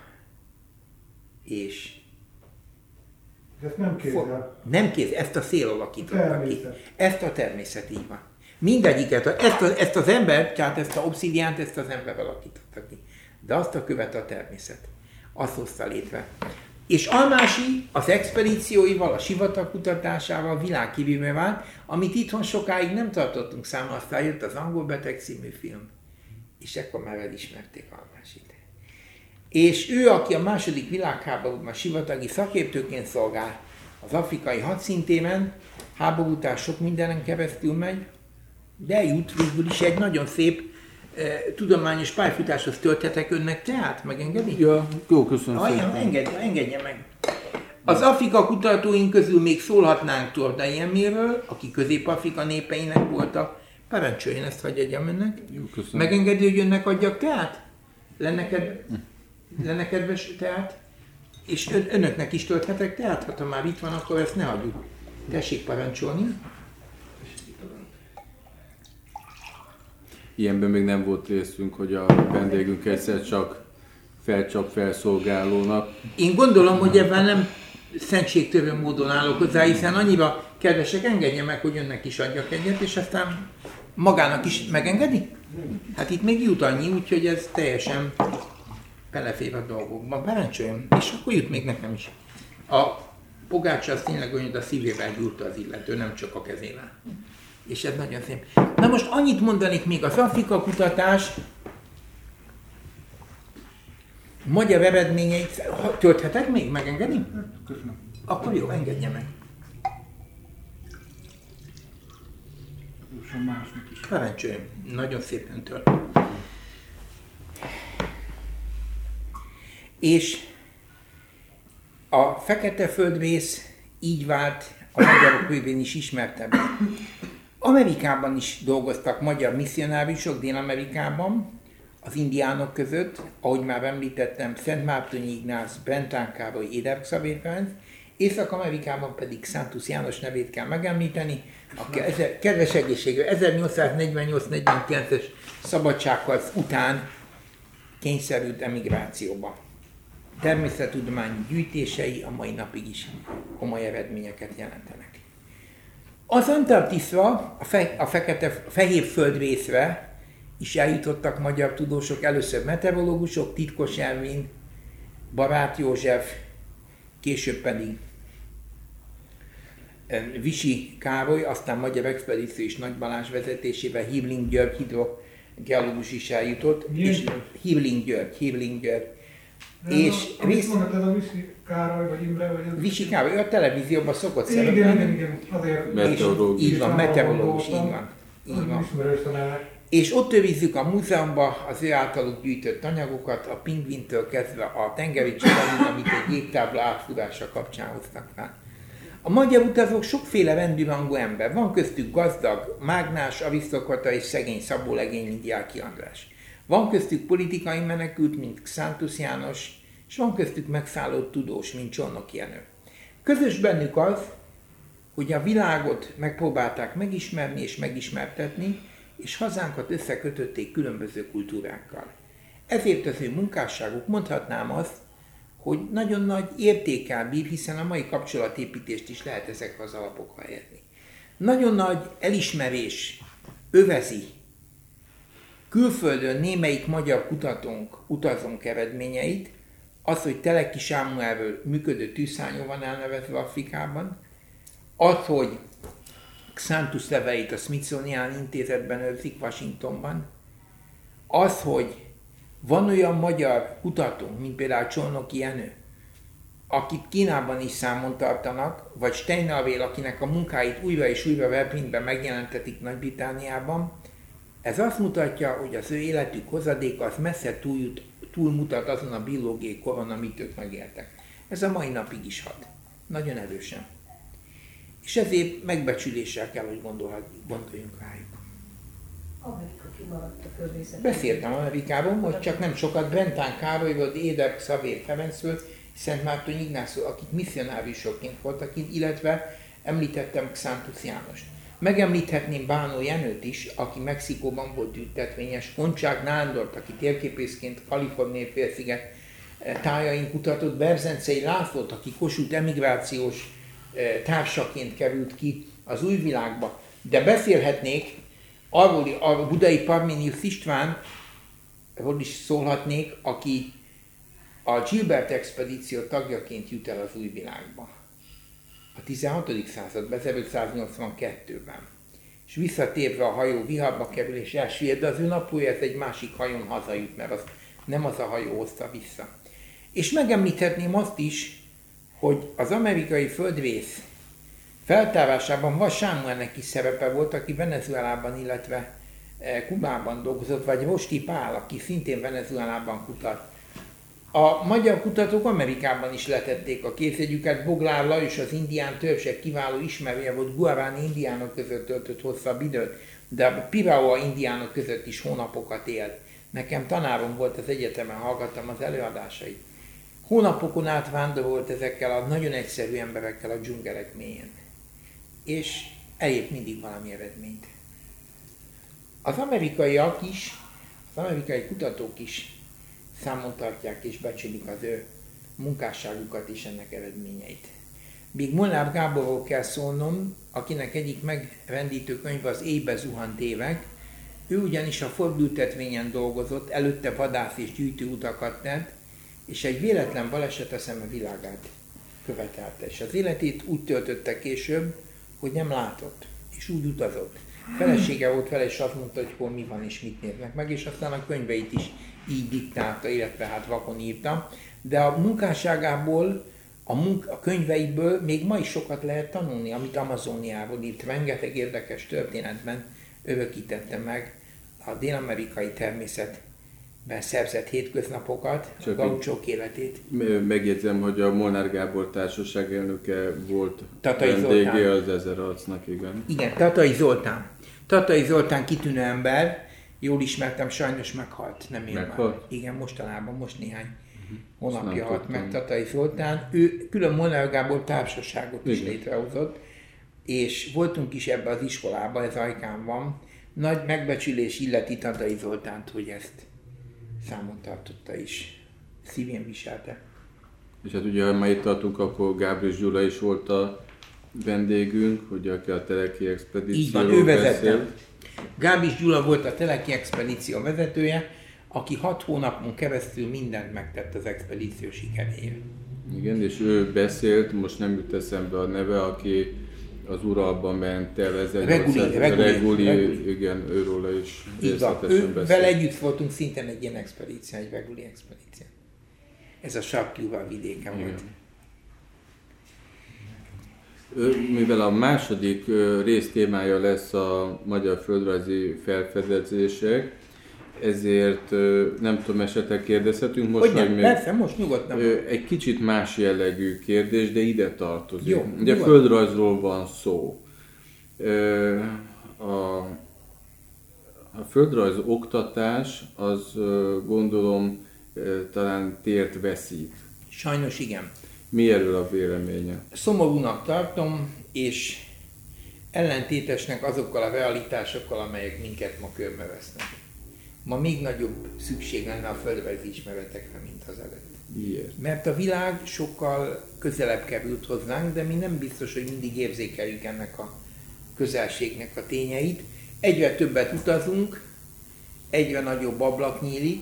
és ezt nem kézzel. Nem kéz, ezt a szél alakította ki. Ezt a természet, így van. Mindegyiket, ezt, a, ezt az ember, tehát ezt a obszidiánt, ezt az ember alakította ki. De azt a követ a természet. Azt hozta létre. És Almási az expedícióival, a sivatag kutatásával világhírűvé vált, amit itthon sokáig nem tartottunk számon, aztán jött az Angol beteg című film. És ekkor már elismerték Almásit. És ő, aki a második világháborúban sivatagi szakértőként szolgál az afrikai hadszintéren, háború után sok mindenen keresztül megy, de eljut végül is egy nagyon szép eh, tudományos pályafutáshoz. Tölthetek önnek teát? Megengedi? Ja, jó, köszönöm Aján, szépen. engedje, engedje meg. Az Afrika kutatóink közül még szólhatnánk Tordai Emilről, aki Közép-Afrika népeinek volt a... Parancsoljon, ezt hagyj egyem önnek. Jó, köszönöm. Megengedi, hogy önnek adjak teát? Lenne, kedve... Lenne kedves teát? És ön, önöknek is tölthetek teát? Hát ha már itt van, akkor ezt ne hagyjuk. Tessék parancsolni. Ilyenben még nem volt részünk, hogy a vendégünk egyszer csak felcsap felszolgálónak. Én gondolom, hogy ebben nem szentségtörő módon állok hozzá, hiszen annyira Kedvesek, engedje meg, hogy önnek is adjak egyet, és aztán magának is megengedi? Hát itt még jut annyi, úgyhogy ez teljesen belefér a dolgokba. Parancsoljon, és akkor jut még nekem is. A pogácsa az tényleg olyan, hogy a szívével gyúrta az illető, nem csak a kezével. És ez nagyon szép. Na most annyit mondanék még, az Afrika kutatás magyar eredményeit tölthetek még? Megengedi? Köszönöm. Akkor jó, engedje meg. Jusson másnak is. Parancsoljon. Nagyon szépen tölt. És a fekete földrész így vált a magyarok révén is ismertebb. Amerikában is dolgoztak magyar misszionáriusok, Dél-Amerikában, az indiánok között, ahogy már említettem, Szent Mártonyi Ignác, Brentán Károly, Éder Xavér Ferenc, Észak-Amerikában pedig Szántusz János nevét kell megemlíteni, aki ezer, kedves egészségű, ezernyolcszáznegyvennyolc negyvenkilences szabadságharc után kényszerült emigrációba. Természettudományi gyűjtései a mai napig is komoly eredményeket jelentenek. Az Antarktiszra, a, fe, a fekete, a fehér földrészre is eljutottak magyar tudósok, először meteorológusok, Titkos Ervin, Barát József, később pedig Visi Károly, aztán magyar expedíció és Nagy Balázs vezetésével Hívling György hidrogeológus is eljutott. És Hívling György, Hívling György. És Amit rész... mondtad, ez a Visi Károly, vagy Imre, vagy ez... Visi Károly, ő a televízióban szokott igen, szerepelni. igen, igen, azért... Meteorológus. Így van, meteorológus, így van. Így van. Ismerős a neve. És ott őrizzük a múzeumban az ő általuk gyűjtött anyagokat, a pingvintől kezdve a tengeri csillagon, amit egy jégtábla átfurása kapcsán hoztak fel. A magyar utazók sokféle rendűrangú ember. Van köztük gazdag, mágnás, arisztokrata és szegény szabólegény, mint Jáki András. Van köztük politikai menekült, mint Szántusz János, és van köztük megszállott tudós, mint Csornoky Jenő. Közös bennük az, hogy a világot megpróbálták megismerni és megismertetni, és hazánkat összekötötték különböző kultúrákkal. Ezért az ő munkásságuk, mondhatnám azt, hogy nagyon nagy értékkel bír, hiszen a mai kapcsolatépítést is lehet ezekre az alapokra helyezni. Nagyon nagy elismerés övezi külföldön némelyik magyar kutatónk, utazónk eredményeit, az, hogy Teleki Sámuelről működő tűzszárnyó van elnevezve Afrikában, az, hogy Xanthus leveleit a Smithsonian Intézetben őrzik Washingtonban, az, hogy van olyan magyar kutatónk, mint például Csornoky Jenő, akit Kínában is számon tartanak, vagy Steiner, akinek a munkáit újra és újra webprintben megjelentetik Nagy-Britanniában, ez azt mutatja, hogy az ő életük hozadéka az messze túljut, túlmutat azon a biológiai koron, amit ők megéltek. Ez a mai napig is hat. Nagyon erősen. És ezért megbecsüléssel kell, hogy gondoljunk rájuk. Amerika kimaradt a földrészet. Beszéltem Amerikáról, most csak nem sokat, Brentán Károlyról, Éder Xavér Ferencről, Szent Mártonyi Ignácról, akik misszionáriusokként voltak itt, illetve említettem Szántusz Jánost. Megemlíthetném Bánó Jenőt is, aki Mexikóban volt tüntetvényes, Koncsák Nándort, aki térképészként Kaliforniai félsziget tájain kutatott, Berzencei Lászlót, aki Kossuth emigrációs társaként került ki az újvilágba. De beszélhetnék arról, a budai Parménius Istvánról is szólhatnék, aki a Gilbert expedíció tagjaként jut el az újvilágba. A tizenhatodik században, ezerötszáznyolcvankettőben. És visszatérve a hajó viharba kerül és elsüllyed, de az ő naplója ez egy másik hajón hazajut, mert az nem az a hajó hozta vissza. És megemlíthetném azt is, hogy az amerikai földrész feltárásában Vas Sámuelnek is szerepe volt, aki Venezuelában, illetve Kubában dolgozott, vagy Rosti Pál, aki szintén Venezuelában kutat. A magyar kutatók Amerikában is letették a kézjegyüket, Boglár Lajos, az indián többség kiváló ismerője volt, guaráni indiánok között töltött hosszabb időt, de a Piraoa indiánok között is hónapokat élt. Nekem tanárom volt az egyetemen, hallgattam az előadásait. Hónapokon át vándorolt ezekkel a nagyon egyszerű emberekkel a dzsungelek mélyén. És elért mindig valami eredményt. Az amerikaiak is, az amerikai kutatók is számon tartják és becsülik az ő munkásságukat és ennek eredményeit. Még Molnár Gáborról kell szólnom, akinek egyik megrendítő könyve az Éjbe zuhant évek. Ő ugyanis a fordültetvényen dolgozott, előtte vadász és gyűjtő utakat tett, és egy véletlen baleset a szeme világát követelte. És az életét úgy töltötte később, hogy nem látott, és úgy utazott. Felesége volt vele, és azt mondta, hogy hol mi van, és mit néznek meg, és aztán a könyveit is így diktálta, illetve hát vakon írta. De a munkásságából, a, munk- a könyveiből még ma is sokat lehet tanulni, amit Amazoniából írt. Rengeteg érdekes történetben örökítette meg a dél-amerikai természetben szerzett hétköznapokat, csak a gaucsók életét. Megjegyzem, hogy a Molnár Gábor társaság elnöke volt Tatai vendége Zoltán. az Ezer arcnak, igen. Igen, Tatai Zoltán. Tatai Zoltán kitűnő ember, jól ismertem, sajnos meghalt, nem él Meghalt? már. Igen, mostanában, most néhány Uh-huh. hónapja halt meg Tatai Zoltán. Ő külön Molnár Gábor társaságot is Igen. létrehozott, és voltunk is ebbe az iskolába, ez Ajkán van. Nagy megbecsülés illeti Tatai Zoltánt, hogy ezt számon tartotta is. Szívén viselte. És hát ugye, ha már itt tartunk, akkor Gábris Gyula is volt a vendégünk, hogy aki a Teleki Így expedícióról van, ő vezette. beszélt. Gábris Gyula volt a Teleki expedíció vezetője, aki hat hónapon keresztül mindent megtett az expedíció sikeréért. Igen, és ő beszélt, most nem jut eszembe a neve, aki az Uralba ment el, Reguli, Reguli, Reguli, Reguli. igen, őróla is Így van, részletesen ő, beszélt. vele együtt voltunk szintén egy ilyen expedíció, egy Reguli expedíció. Ez a Sarkjúval vidéken Igen. volt. Ő, mivel a második ö, rész témája lesz a magyar földrajzi felfedezések, ezért ö, nem tudom, esetleg kérdezhetünk most, Hogy nem, még persze, most nyugodtan. ö, egy kicsit más jellegű kérdés, de ide tartozik. Jó, Ugye nyugodtan. földrajzról van szó. Ö, a, a földrajz oktatás az ö, gondolom ö, talán tért veszít. Sajnos igen. Mi erről a véleménye? Szomorúnak tartom, és ellentétesnek azokkal a realitásokkal, amelyek minket ma körbevesznek. Ma még nagyobb szükség lenne a földrajzi ismeretekre, mint az előtt. Miért? Mert a világ sokkal közelebb került hozzánk, de mi nem biztos, hogy mindig érzékeljük ennek a közelségnek a tényeit. Egyre többet utazunk, egyre nagyobb ablak nyílik,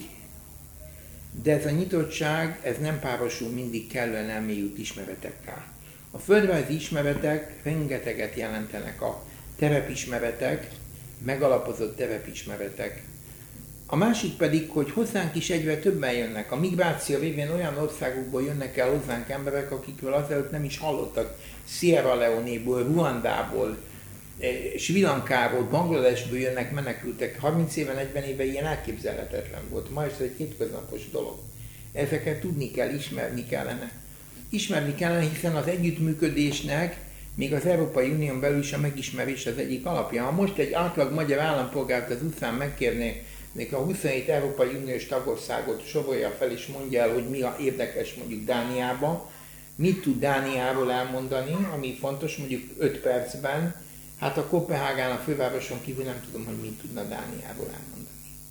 de ez a nyitottság, ez nem párosul mindig kellően elmélyült ismeretekkel. A földrajzi ismeretek rengeteget jelentenek, a terepismeretek, megalapozott terepismeretek. A másik pedig, hogy hozzánk is egyre többen jönnek. A migráció révén olyan országokból jönnek el hozzánk emberek, akikről azelőtt nem is hallottak. Sierra Leone-ból, Ruandából, Sri Lankáról, Bangladesből jönnek menekültek. harminc éve, negyven éve ilyen elképzelhetetlen volt. Ma ez egy hétköznapos dolog. Ezeket tudni kell, ismerni kellene. Ismerni kellene, hiszen az együttműködésnek még az Európai Unión belül is a megismerés az egyik alapja. Ha most egy átlag magyar állampolgárt az utcán megkérnék, a huszonhét Európai Uniós tagországot sorolja fel és mondja el, hogy mi a érdekes mondjuk Dániában, mit tud Dániáról elmondani, ami fontos mondjuk öt percben, hát a Kopenhágán, a fővároson kívül nem tudom, hogy mit tudna Dániáról elmondani.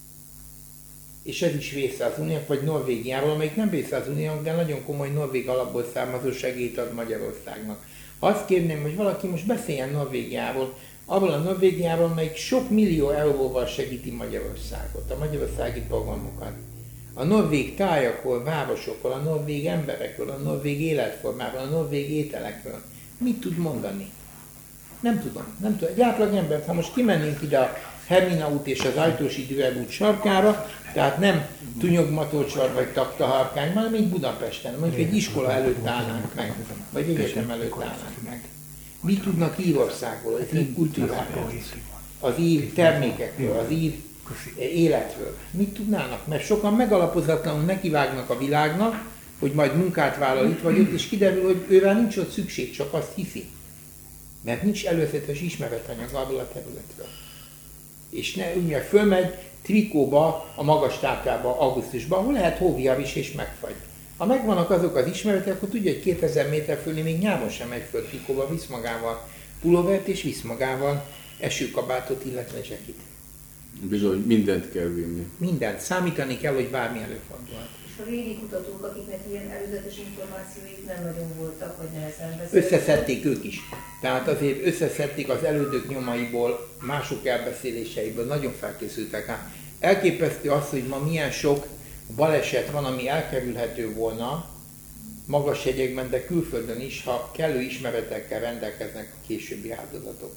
És ez is része az Uniónak, vagy Norvégiáról, amelyik nem része az Uniónak, de nagyon komoly norvég alapból származó segélyt ad Magyarországnak. Ha azt kérném, hogy valaki most beszéljen Norvégiáról, arról a Norvégiáról, amelyik sok millió euróval segíti Magyarországot, a magyarországi programokat. A norvég tájakról, városokról, a norvég emberekről, a norvég életformáról, a norvég ételekről. Mit tud mondani? Nem tudom, nem tudom. Egy átlag ember, ha most kimennénk ide a Hermina út és az Ajtósi Dürer út sarkára, tehát nem Tunyogmatócsvar vagy Taktaharkány, hanem így Budapesten, mondjuk egy iskola előtt állnánk meg, vagy egyetem előtt állnánk meg. Mit tudnak Írországról, az ír kultúráról, az ír termékekről, az ír életről? Mit tudnának? Mert sokan megalapozatlanul nekivágnak a világnak, hogy majd munkát vállal itt vagy ott, és kiderül, hogy ővel nincs ott szükség, csak azt hiszi. Mert nincs előzetes ismeretanyag arról a területről. És ne, ugye fölmegy trikóba, a magas táplába augusztusban, ahol lehet hóviar is és megfagy. Ha megvannak azok az ismeretek, akkor tudja, hogy kétezer méter fölé még nyáron sem megy föl trikóba, visz magával pulóvert és visz magával esőkabátot, illetve zsekit. Bizony, mindent kell vinni. Mindent. Számítani kell, hogy bármi előfordulhat. és a régi kutatók, akiknek ilyen előzetes információik nem nagyon voltak, vagy nehezen beszéltek. Összeszedték ők is. Tehát azért összeszedték az elődök nyomaiból, mások elbeszéléseiből, nagyon felkészültek rá. Elképesztő az, hogy ma milyen sok baleset van, ami elkerülhető volna magas hegyekben, de külföldön is, ha kellő ismeretekkel rendelkeznek a későbbi áldozatok.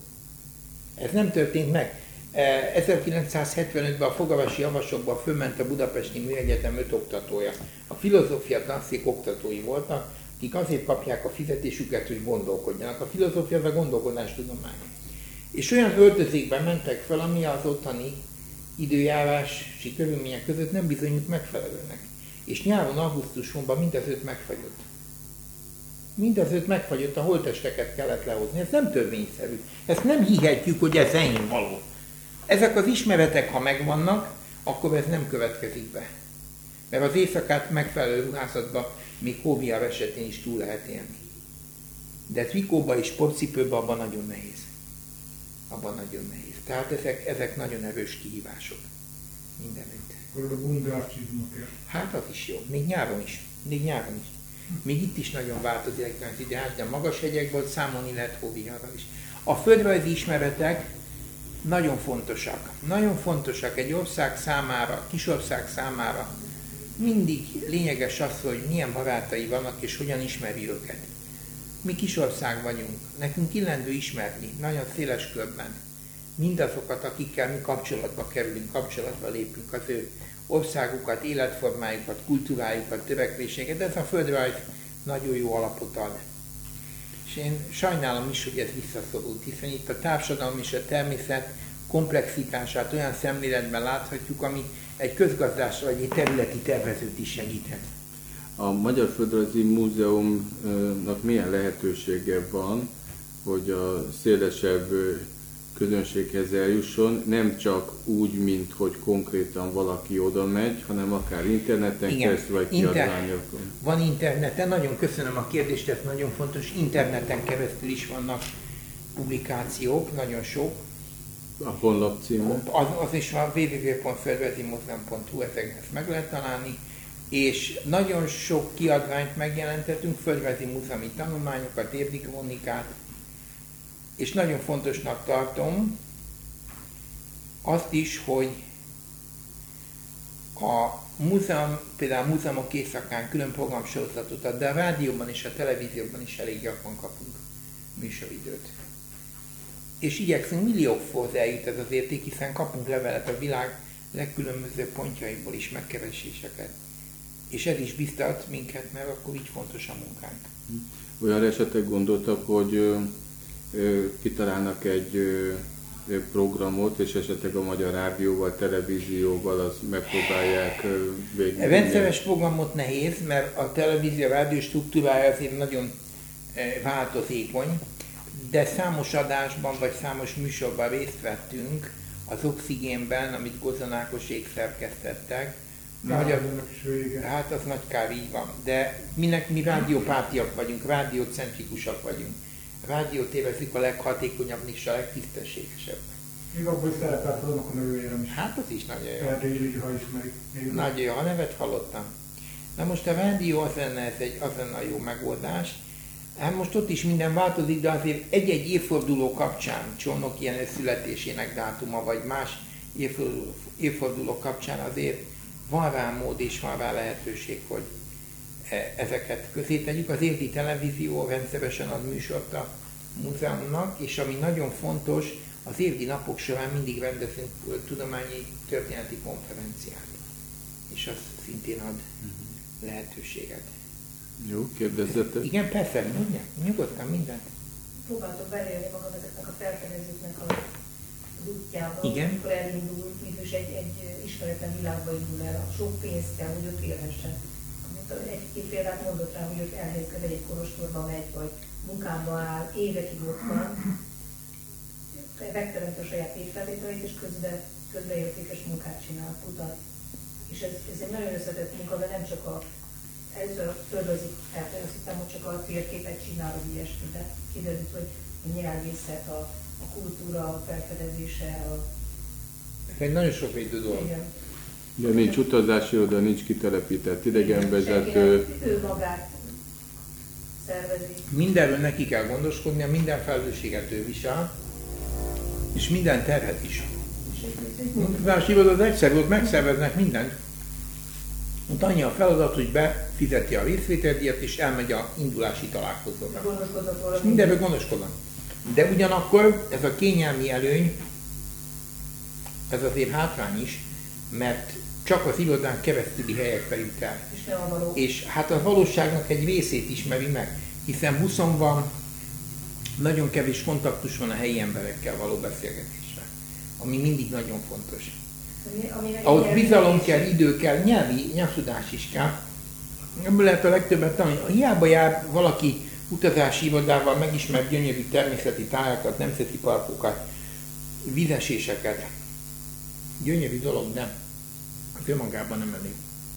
Ez nem történt meg. ezerkilencszázhetvenötben a Fogarasi Javasokban fölment a Budapesti Műegyetem öt oktatója. A filozófia tanszék oktatói voltak, akik azért kapják a fizetésüket, hogy gondolkodjanak. A filozófia az a gondolkodástudomány. És olyan öltözékben mentek fel, ami az ottani időjárási körülmények között nem bizonyult megfelelőnek. És nyáron, augusztusban mind az öt megfagyott. Mind az öt megfagyott, a holttesteket kellett lehozni. Ez nem törvényszerű. Ezt nem hihetjük, hogy ez enyém való. Ezek az ismeretek, ha megvannak, akkor ez nem következik be. Mert az éjszakát megfelelő ruházatban még hóviár esetén is túl lehet élni. De trikóba és sportcipőbe abban nagyon nehéz. Abban nagyon nehéz. Tehát ezek, ezek nagyon erős kihívások. Mindenütt. Akkor a bundárcsizmok. Hát az is jó. Még nyáron is. Még nyáron is. Még itt is nagyon változik az ideális, de magas hegyekből számolni lehet hóviharral is. A földrajzi ismeretek nagyon fontosak. Nagyon fontosak egy ország számára, kisország számára. Mindig lényeges az, hogy milyen barátai vannak és hogyan ismeri őket. Mi kisország vagyunk, nekünk illendő ismerni, nagyon széles körben mindazokat, akikkel mi kapcsolatba kerülünk, kapcsolatba lépünk, az ő országukat, életformájukat, kultúrájukat, törekvéseket, de ez a földrajz nagyon jó alapot ad. És én sajnálom is, hogy ez visszaszorult, hiszen itt a társadalom és a természet komplexitását olyan szemléletben láthatjuk, ami egy közgazdás vagy egy területi tervezőt is segíthet. A Magyar Földrajzi Múzeumnak milyen lehetősége van, hogy a szélesebb közönséghez eljusson, nem csak úgy, mint hogy konkrétan valaki oda megy, hanem akár interneten keresztül, vagy kiadványokon. Van interneten, nagyon köszönöm a kérdést, ez nagyon fontos. Interneten keresztül is vannak publikációk, nagyon sok. A honlap címe? Az, az is van, double-u double-u double-u pont földdrajzimuzeum pont hu, ezt meg lehet találni. És nagyon sok kiadványt megjelentettünk, földrajzi múzeumi tanulmányokat, érdekronikát, és nagyon fontosnak tartom azt is, hogy a múzeum, például a múzeumok éjszakán külön programsorozatot ad, de a rádióban és a televízióban is elég gyakran kapunk műsoridőt. És igyekszünk milliókhoz eljut ez az érték, hiszen kapunk levelet a világ legkülönbözőbb pontjaiból is, megkereséseket. És ez is biztat minket, mert akkor így fontos a munkánk. Olyan esetek gondoltak, hogy ö, ö, kitalálnak egy ö, programot, és esetleg a Magyar Rádióval, televízióval az megpróbálják végig. Rendszeres programot nehéz, mert a televízió, a rádió struktúrája azért nagyon változékony, de számos adásban vagy számos műsorban részt vettünk az Oxigénben, amit Gozon Ákosék szerkesztettek. Magyar, hát az nagy kár, így van, de minek mi rádiópártiak vagyunk, rádiócentrikusak vagyunk. Rádiótévezik a leghatékonyabb és a legtisztességesebb. Még abban is szerepelt annak a növőjérem is. Hát az is nagyon jó. Erdélyi, ha ismerik. Nagyon jó, a nevet hallottam. Na most a rádió az lenne, ez egy, az lenne a jó megoldás. Hát most ott is minden változik, de azért egy-egy évforduló kapcsán, Csónok ilyen születésének dátuma, vagy más évforduló, évforduló kapcsán azért van rá mód és van rá lehetőség, hogy ezeket közé tegyük. Az érdi televízió rendszeresen ad műsort a múzeumnak, és ami nagyon fontos, az érdi napok során mindig rendezünk tudományi történeti konferenciát, és az szintén ad lehetőséget. Jó, kérdezzetek. Igen, persze, mondják, nyugodtan mindent. Próbáltok belélni magam ezeknek a felfedezőknek a útjába, Igen. amikor elindul, mégis egy, egy ismeretlen világba indul el, a sok pénzt kell, hogy ott élhessen. Egy-két példát mondott rá, hogy ott elhelyezkedik, egy kolostorba megy, vagy munkába áll, évekig ott van, megteremti a saját évfeltételeit, és közben, közben értékes munkát csinál, kutat. És ez, ez egy nagyon összetett munka, de nem csak a először földrajzi felfelé, azt hittem, hogy csak a térképet csinál, vagy ilyesmi, de kiderült, hogy a nyelvészet, a, a kultúra, a felfedezése, a... Ez egy nagyon sok védő dolog. Igen. De nincs utazási oda, nincs kitelepített idegenvezető. Ő magát szervezi. Mindenről neki kell gondoskodnia, minden felelősséget ő visel, és minden terhet is. Utazási iroda az egyszerű, ott megszerveznek mindent. Ott annyi a feladat, hogy befizeti a részvételdíjat, és elmegy a indulási találkozóra. És mindenről gondoskodnak. De ugyanakkor ez a kényelmi előny, ez azért hátrány is, mert csak az irodán keresztüli helyekre jut el. És, nem a való. És hát a valóságnak egy részét ismeri meg, hiszen buszon van, nagyon kevés kontaktus van a helyi emberekkel való beszélgetésre, ami mindig nagyon fontos. Ahhoz bizalom kell, idő kell, nyelvi, nyelvtudás is kell. Ebből lehet a legtöbbet tanulni. Hiába jár valaki utazási irodával, megismer gyönyörű természeti tájakat, nemzeti parkokat, vízeséseket. Gyönyörű dolog, de az önmagában nem elég.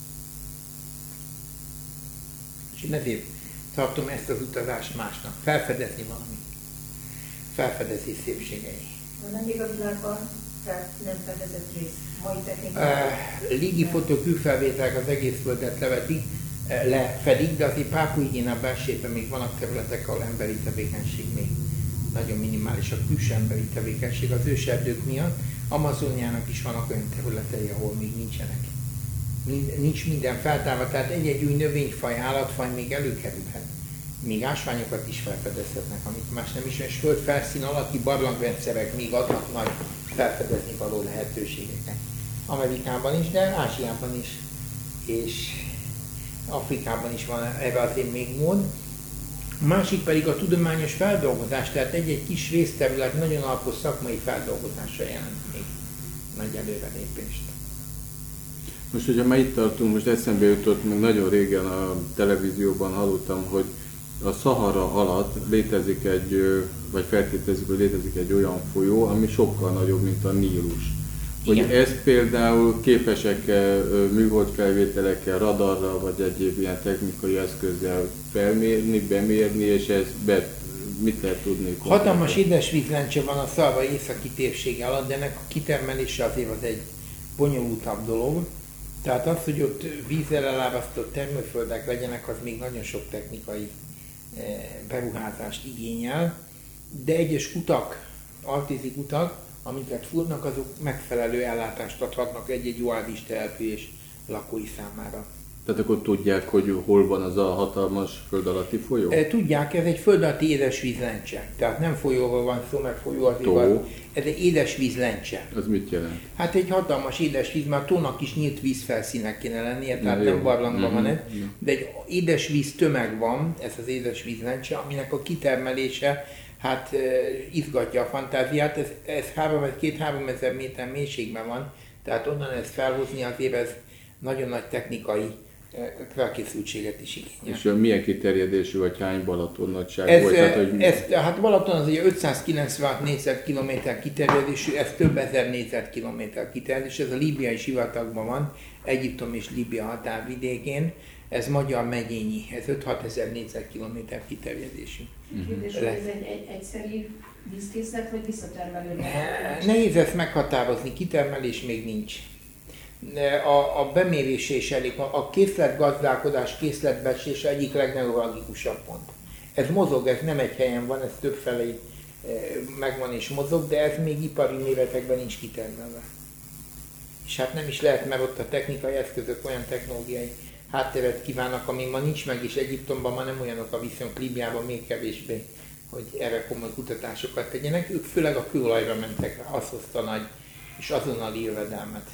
És én ezért tartom ezt az utazást másnak. Felfedezni valamit. Felfedezés szépségei. Van még a világban, tehát nem fedezett rész. Mai technikában. Uh, légifotók, külfelvételek az egész földet levetik, uh, lefedik, de azért Pápua-Új-Guinea belsejében még vannak területek, ahol emberi tevékenység még nagyon minimális, a külső emberi tevékenység az őserdők miatt. Amazoniának is vannak olyan területei, ahol még nincsenek. Mind, nincs minden feltárva, tehát egy-egy új növényfaj, állatfaj még előkerülhet. Még ásványokat is felfedezhetnek, amit más nem is, és földfelszín alatti barlangrendszerek még adnak nagy felfedezni való lehetőségeket. Amerikában is, de Ázsiában is, és Afrikában is van ebbe azért még mód. A másik pedig a tudományos feldolgozás, tehát egy-egy kis részterület nagyon alapos szakmai feldolgozásra jelent még nagy előrelépést. Most, hogyha már itt tartunk, most eszembe jutott, meg nagyon régen a televízióban hallottam, hogy a Szahara alatt létezik egy, vagy feltételezik, hogy létezik egy olyan folyó, ami sokkal nagyobb, mint a Nílus. Hogy igen. Ezt például képesek műholdfelvételekkel, radarral, vagy egyéb ilyen technikai eszközzel felmérni, bemérni, és ezt be, mit lehet tudni? Hatalmas édesvízlencse van a Szahara északi térsége alatt, de ennek a kitermelése azért az egy bonyolultabb dolog. Tehát az, hogy ott vízzel elárasztott termőföldek legyenek, az még nagyon sok technikai beruházást igényel, de egyes kutak, altézi kutak, amiket fúrnak, azok megfelelő ellátást adhatnak egy-egy jó település lakói számára. Tehát akkor tudják, hogy hol van az a hatalmas föld alatti folyó? Tudják, ez egy föld alatti édesvízlencse. Tehát nem folyóval van szó, meg folyó azért Tó. van. Ez egy édesvízlencse. Az mit jelent? Hát egy hatalmas édesvíz, már tónak is nyílt vízfelszínnek kéne lennie, tehát Na, nem jó. barlangban uh-huh. van ez. De egy édesvíz tömeg van, ez az édesvízlencse, aminek a kitermelése hát izgatja a fantáziát. Ez, ez két-három ezer méter mélységben van, tehát onnan ezt felhozni azért ez nagyon nagy technikai felkészültséget is igényel. És milyen kiterjedésű vagy hány Balaton nagyság ez, volt? Tehát, hogy... ez, hát Balaton az ugye ötszázkilencvenhat négyzetkilométer kiterjedésű, ez több ezer négyzetkilométer kiterjedésű, ez a líbiai sivatagban van, Egyiptom és Líbia határvidékén, ez magyar megyényi, ez öt-hat ezer négyzetkilométer kiterjedésű. Kérdés, hogy ez egy, egy egyszerű vízkészlet, vagy visszatermelő? Nehéz ezt meghatározni, kitermelés még nincs. A, a bemérése is elég, a készletgazdálkodás, készletbecslése egyik legneurologikusabb pont. Ez mozog, ez nem egy helyen van, ez többfelé megvan és mozog, de ez még ipari méretekben nincs kitermelve. És hát nem is lehet, mert ott a technikai eszközök olyan technológiai hátteret kívánnak, ami ma nincs meg, és Egyiptomban ma nem olyanok a viszonyok, Líbiában még kevésbé, hogy erre komoly kutatásokat tegyenek. Ők főleg a kőolajra mentek, az hozta nagy és azonnali jövedelmet.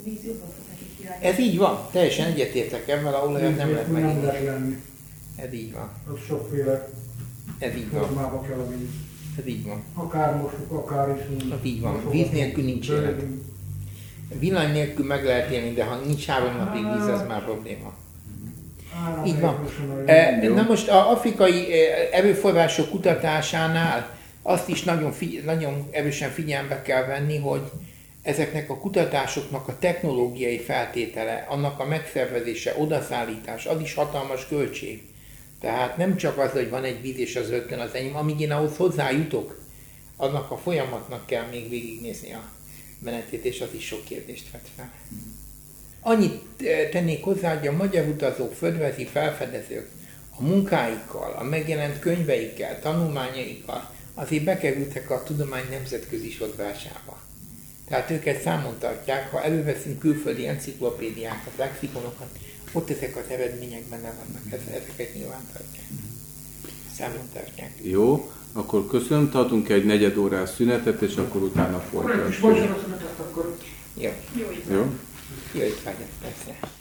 Ez így van, teljesen egyetértek ebben, a olajat nem lehet megindítani. Ez így van. Az sokféle Ez így van. formába kell a víz. Ez így van. Akár mosuk, akár is. Ez így van. Víz nélkül nincs élet. Villany nélkül meg lehet élni, de ha nincs három napig víz, az már probléma. Így van. Na most az afrikai erőforrások kutatásánál azt is nagyon, figy- nagyon erősen figyelembe kell venni, hogy ezeknek a kutatásoknak a technológiai feltétele, annak a megszervezése, odaszállítás, az is hatalmas költség. Tehát nem csak az, hogy van egy víz és az rögtön az enyém, amíg én ahhoz hozzájutok, annak a folyamatnak kell még végignézni a menetét, és az is sok kérdést vet fel. Annyit tennék hozzá, hogy a magyar utazók, földrajzi felfedezők a munkáikkal, a megjelent könyveikkel, tanulmányaikkal azért bekerültek a tudomány nemzetközi sodrásába. Tehát őket számon tartják, ha előveszünk külföldi enciklopédiákat, lexikonokat, ott ezek az eredmények benne vannak, ezeket nyilván tartják. Számon tartják. Jó, akkor köszönöm, tartunk egy negyed órás szünetet, és akkor utána folytatjuk. Bocsánat, szünetet akkor. Jó. Jó, Jó? Jó étvágyat, persze.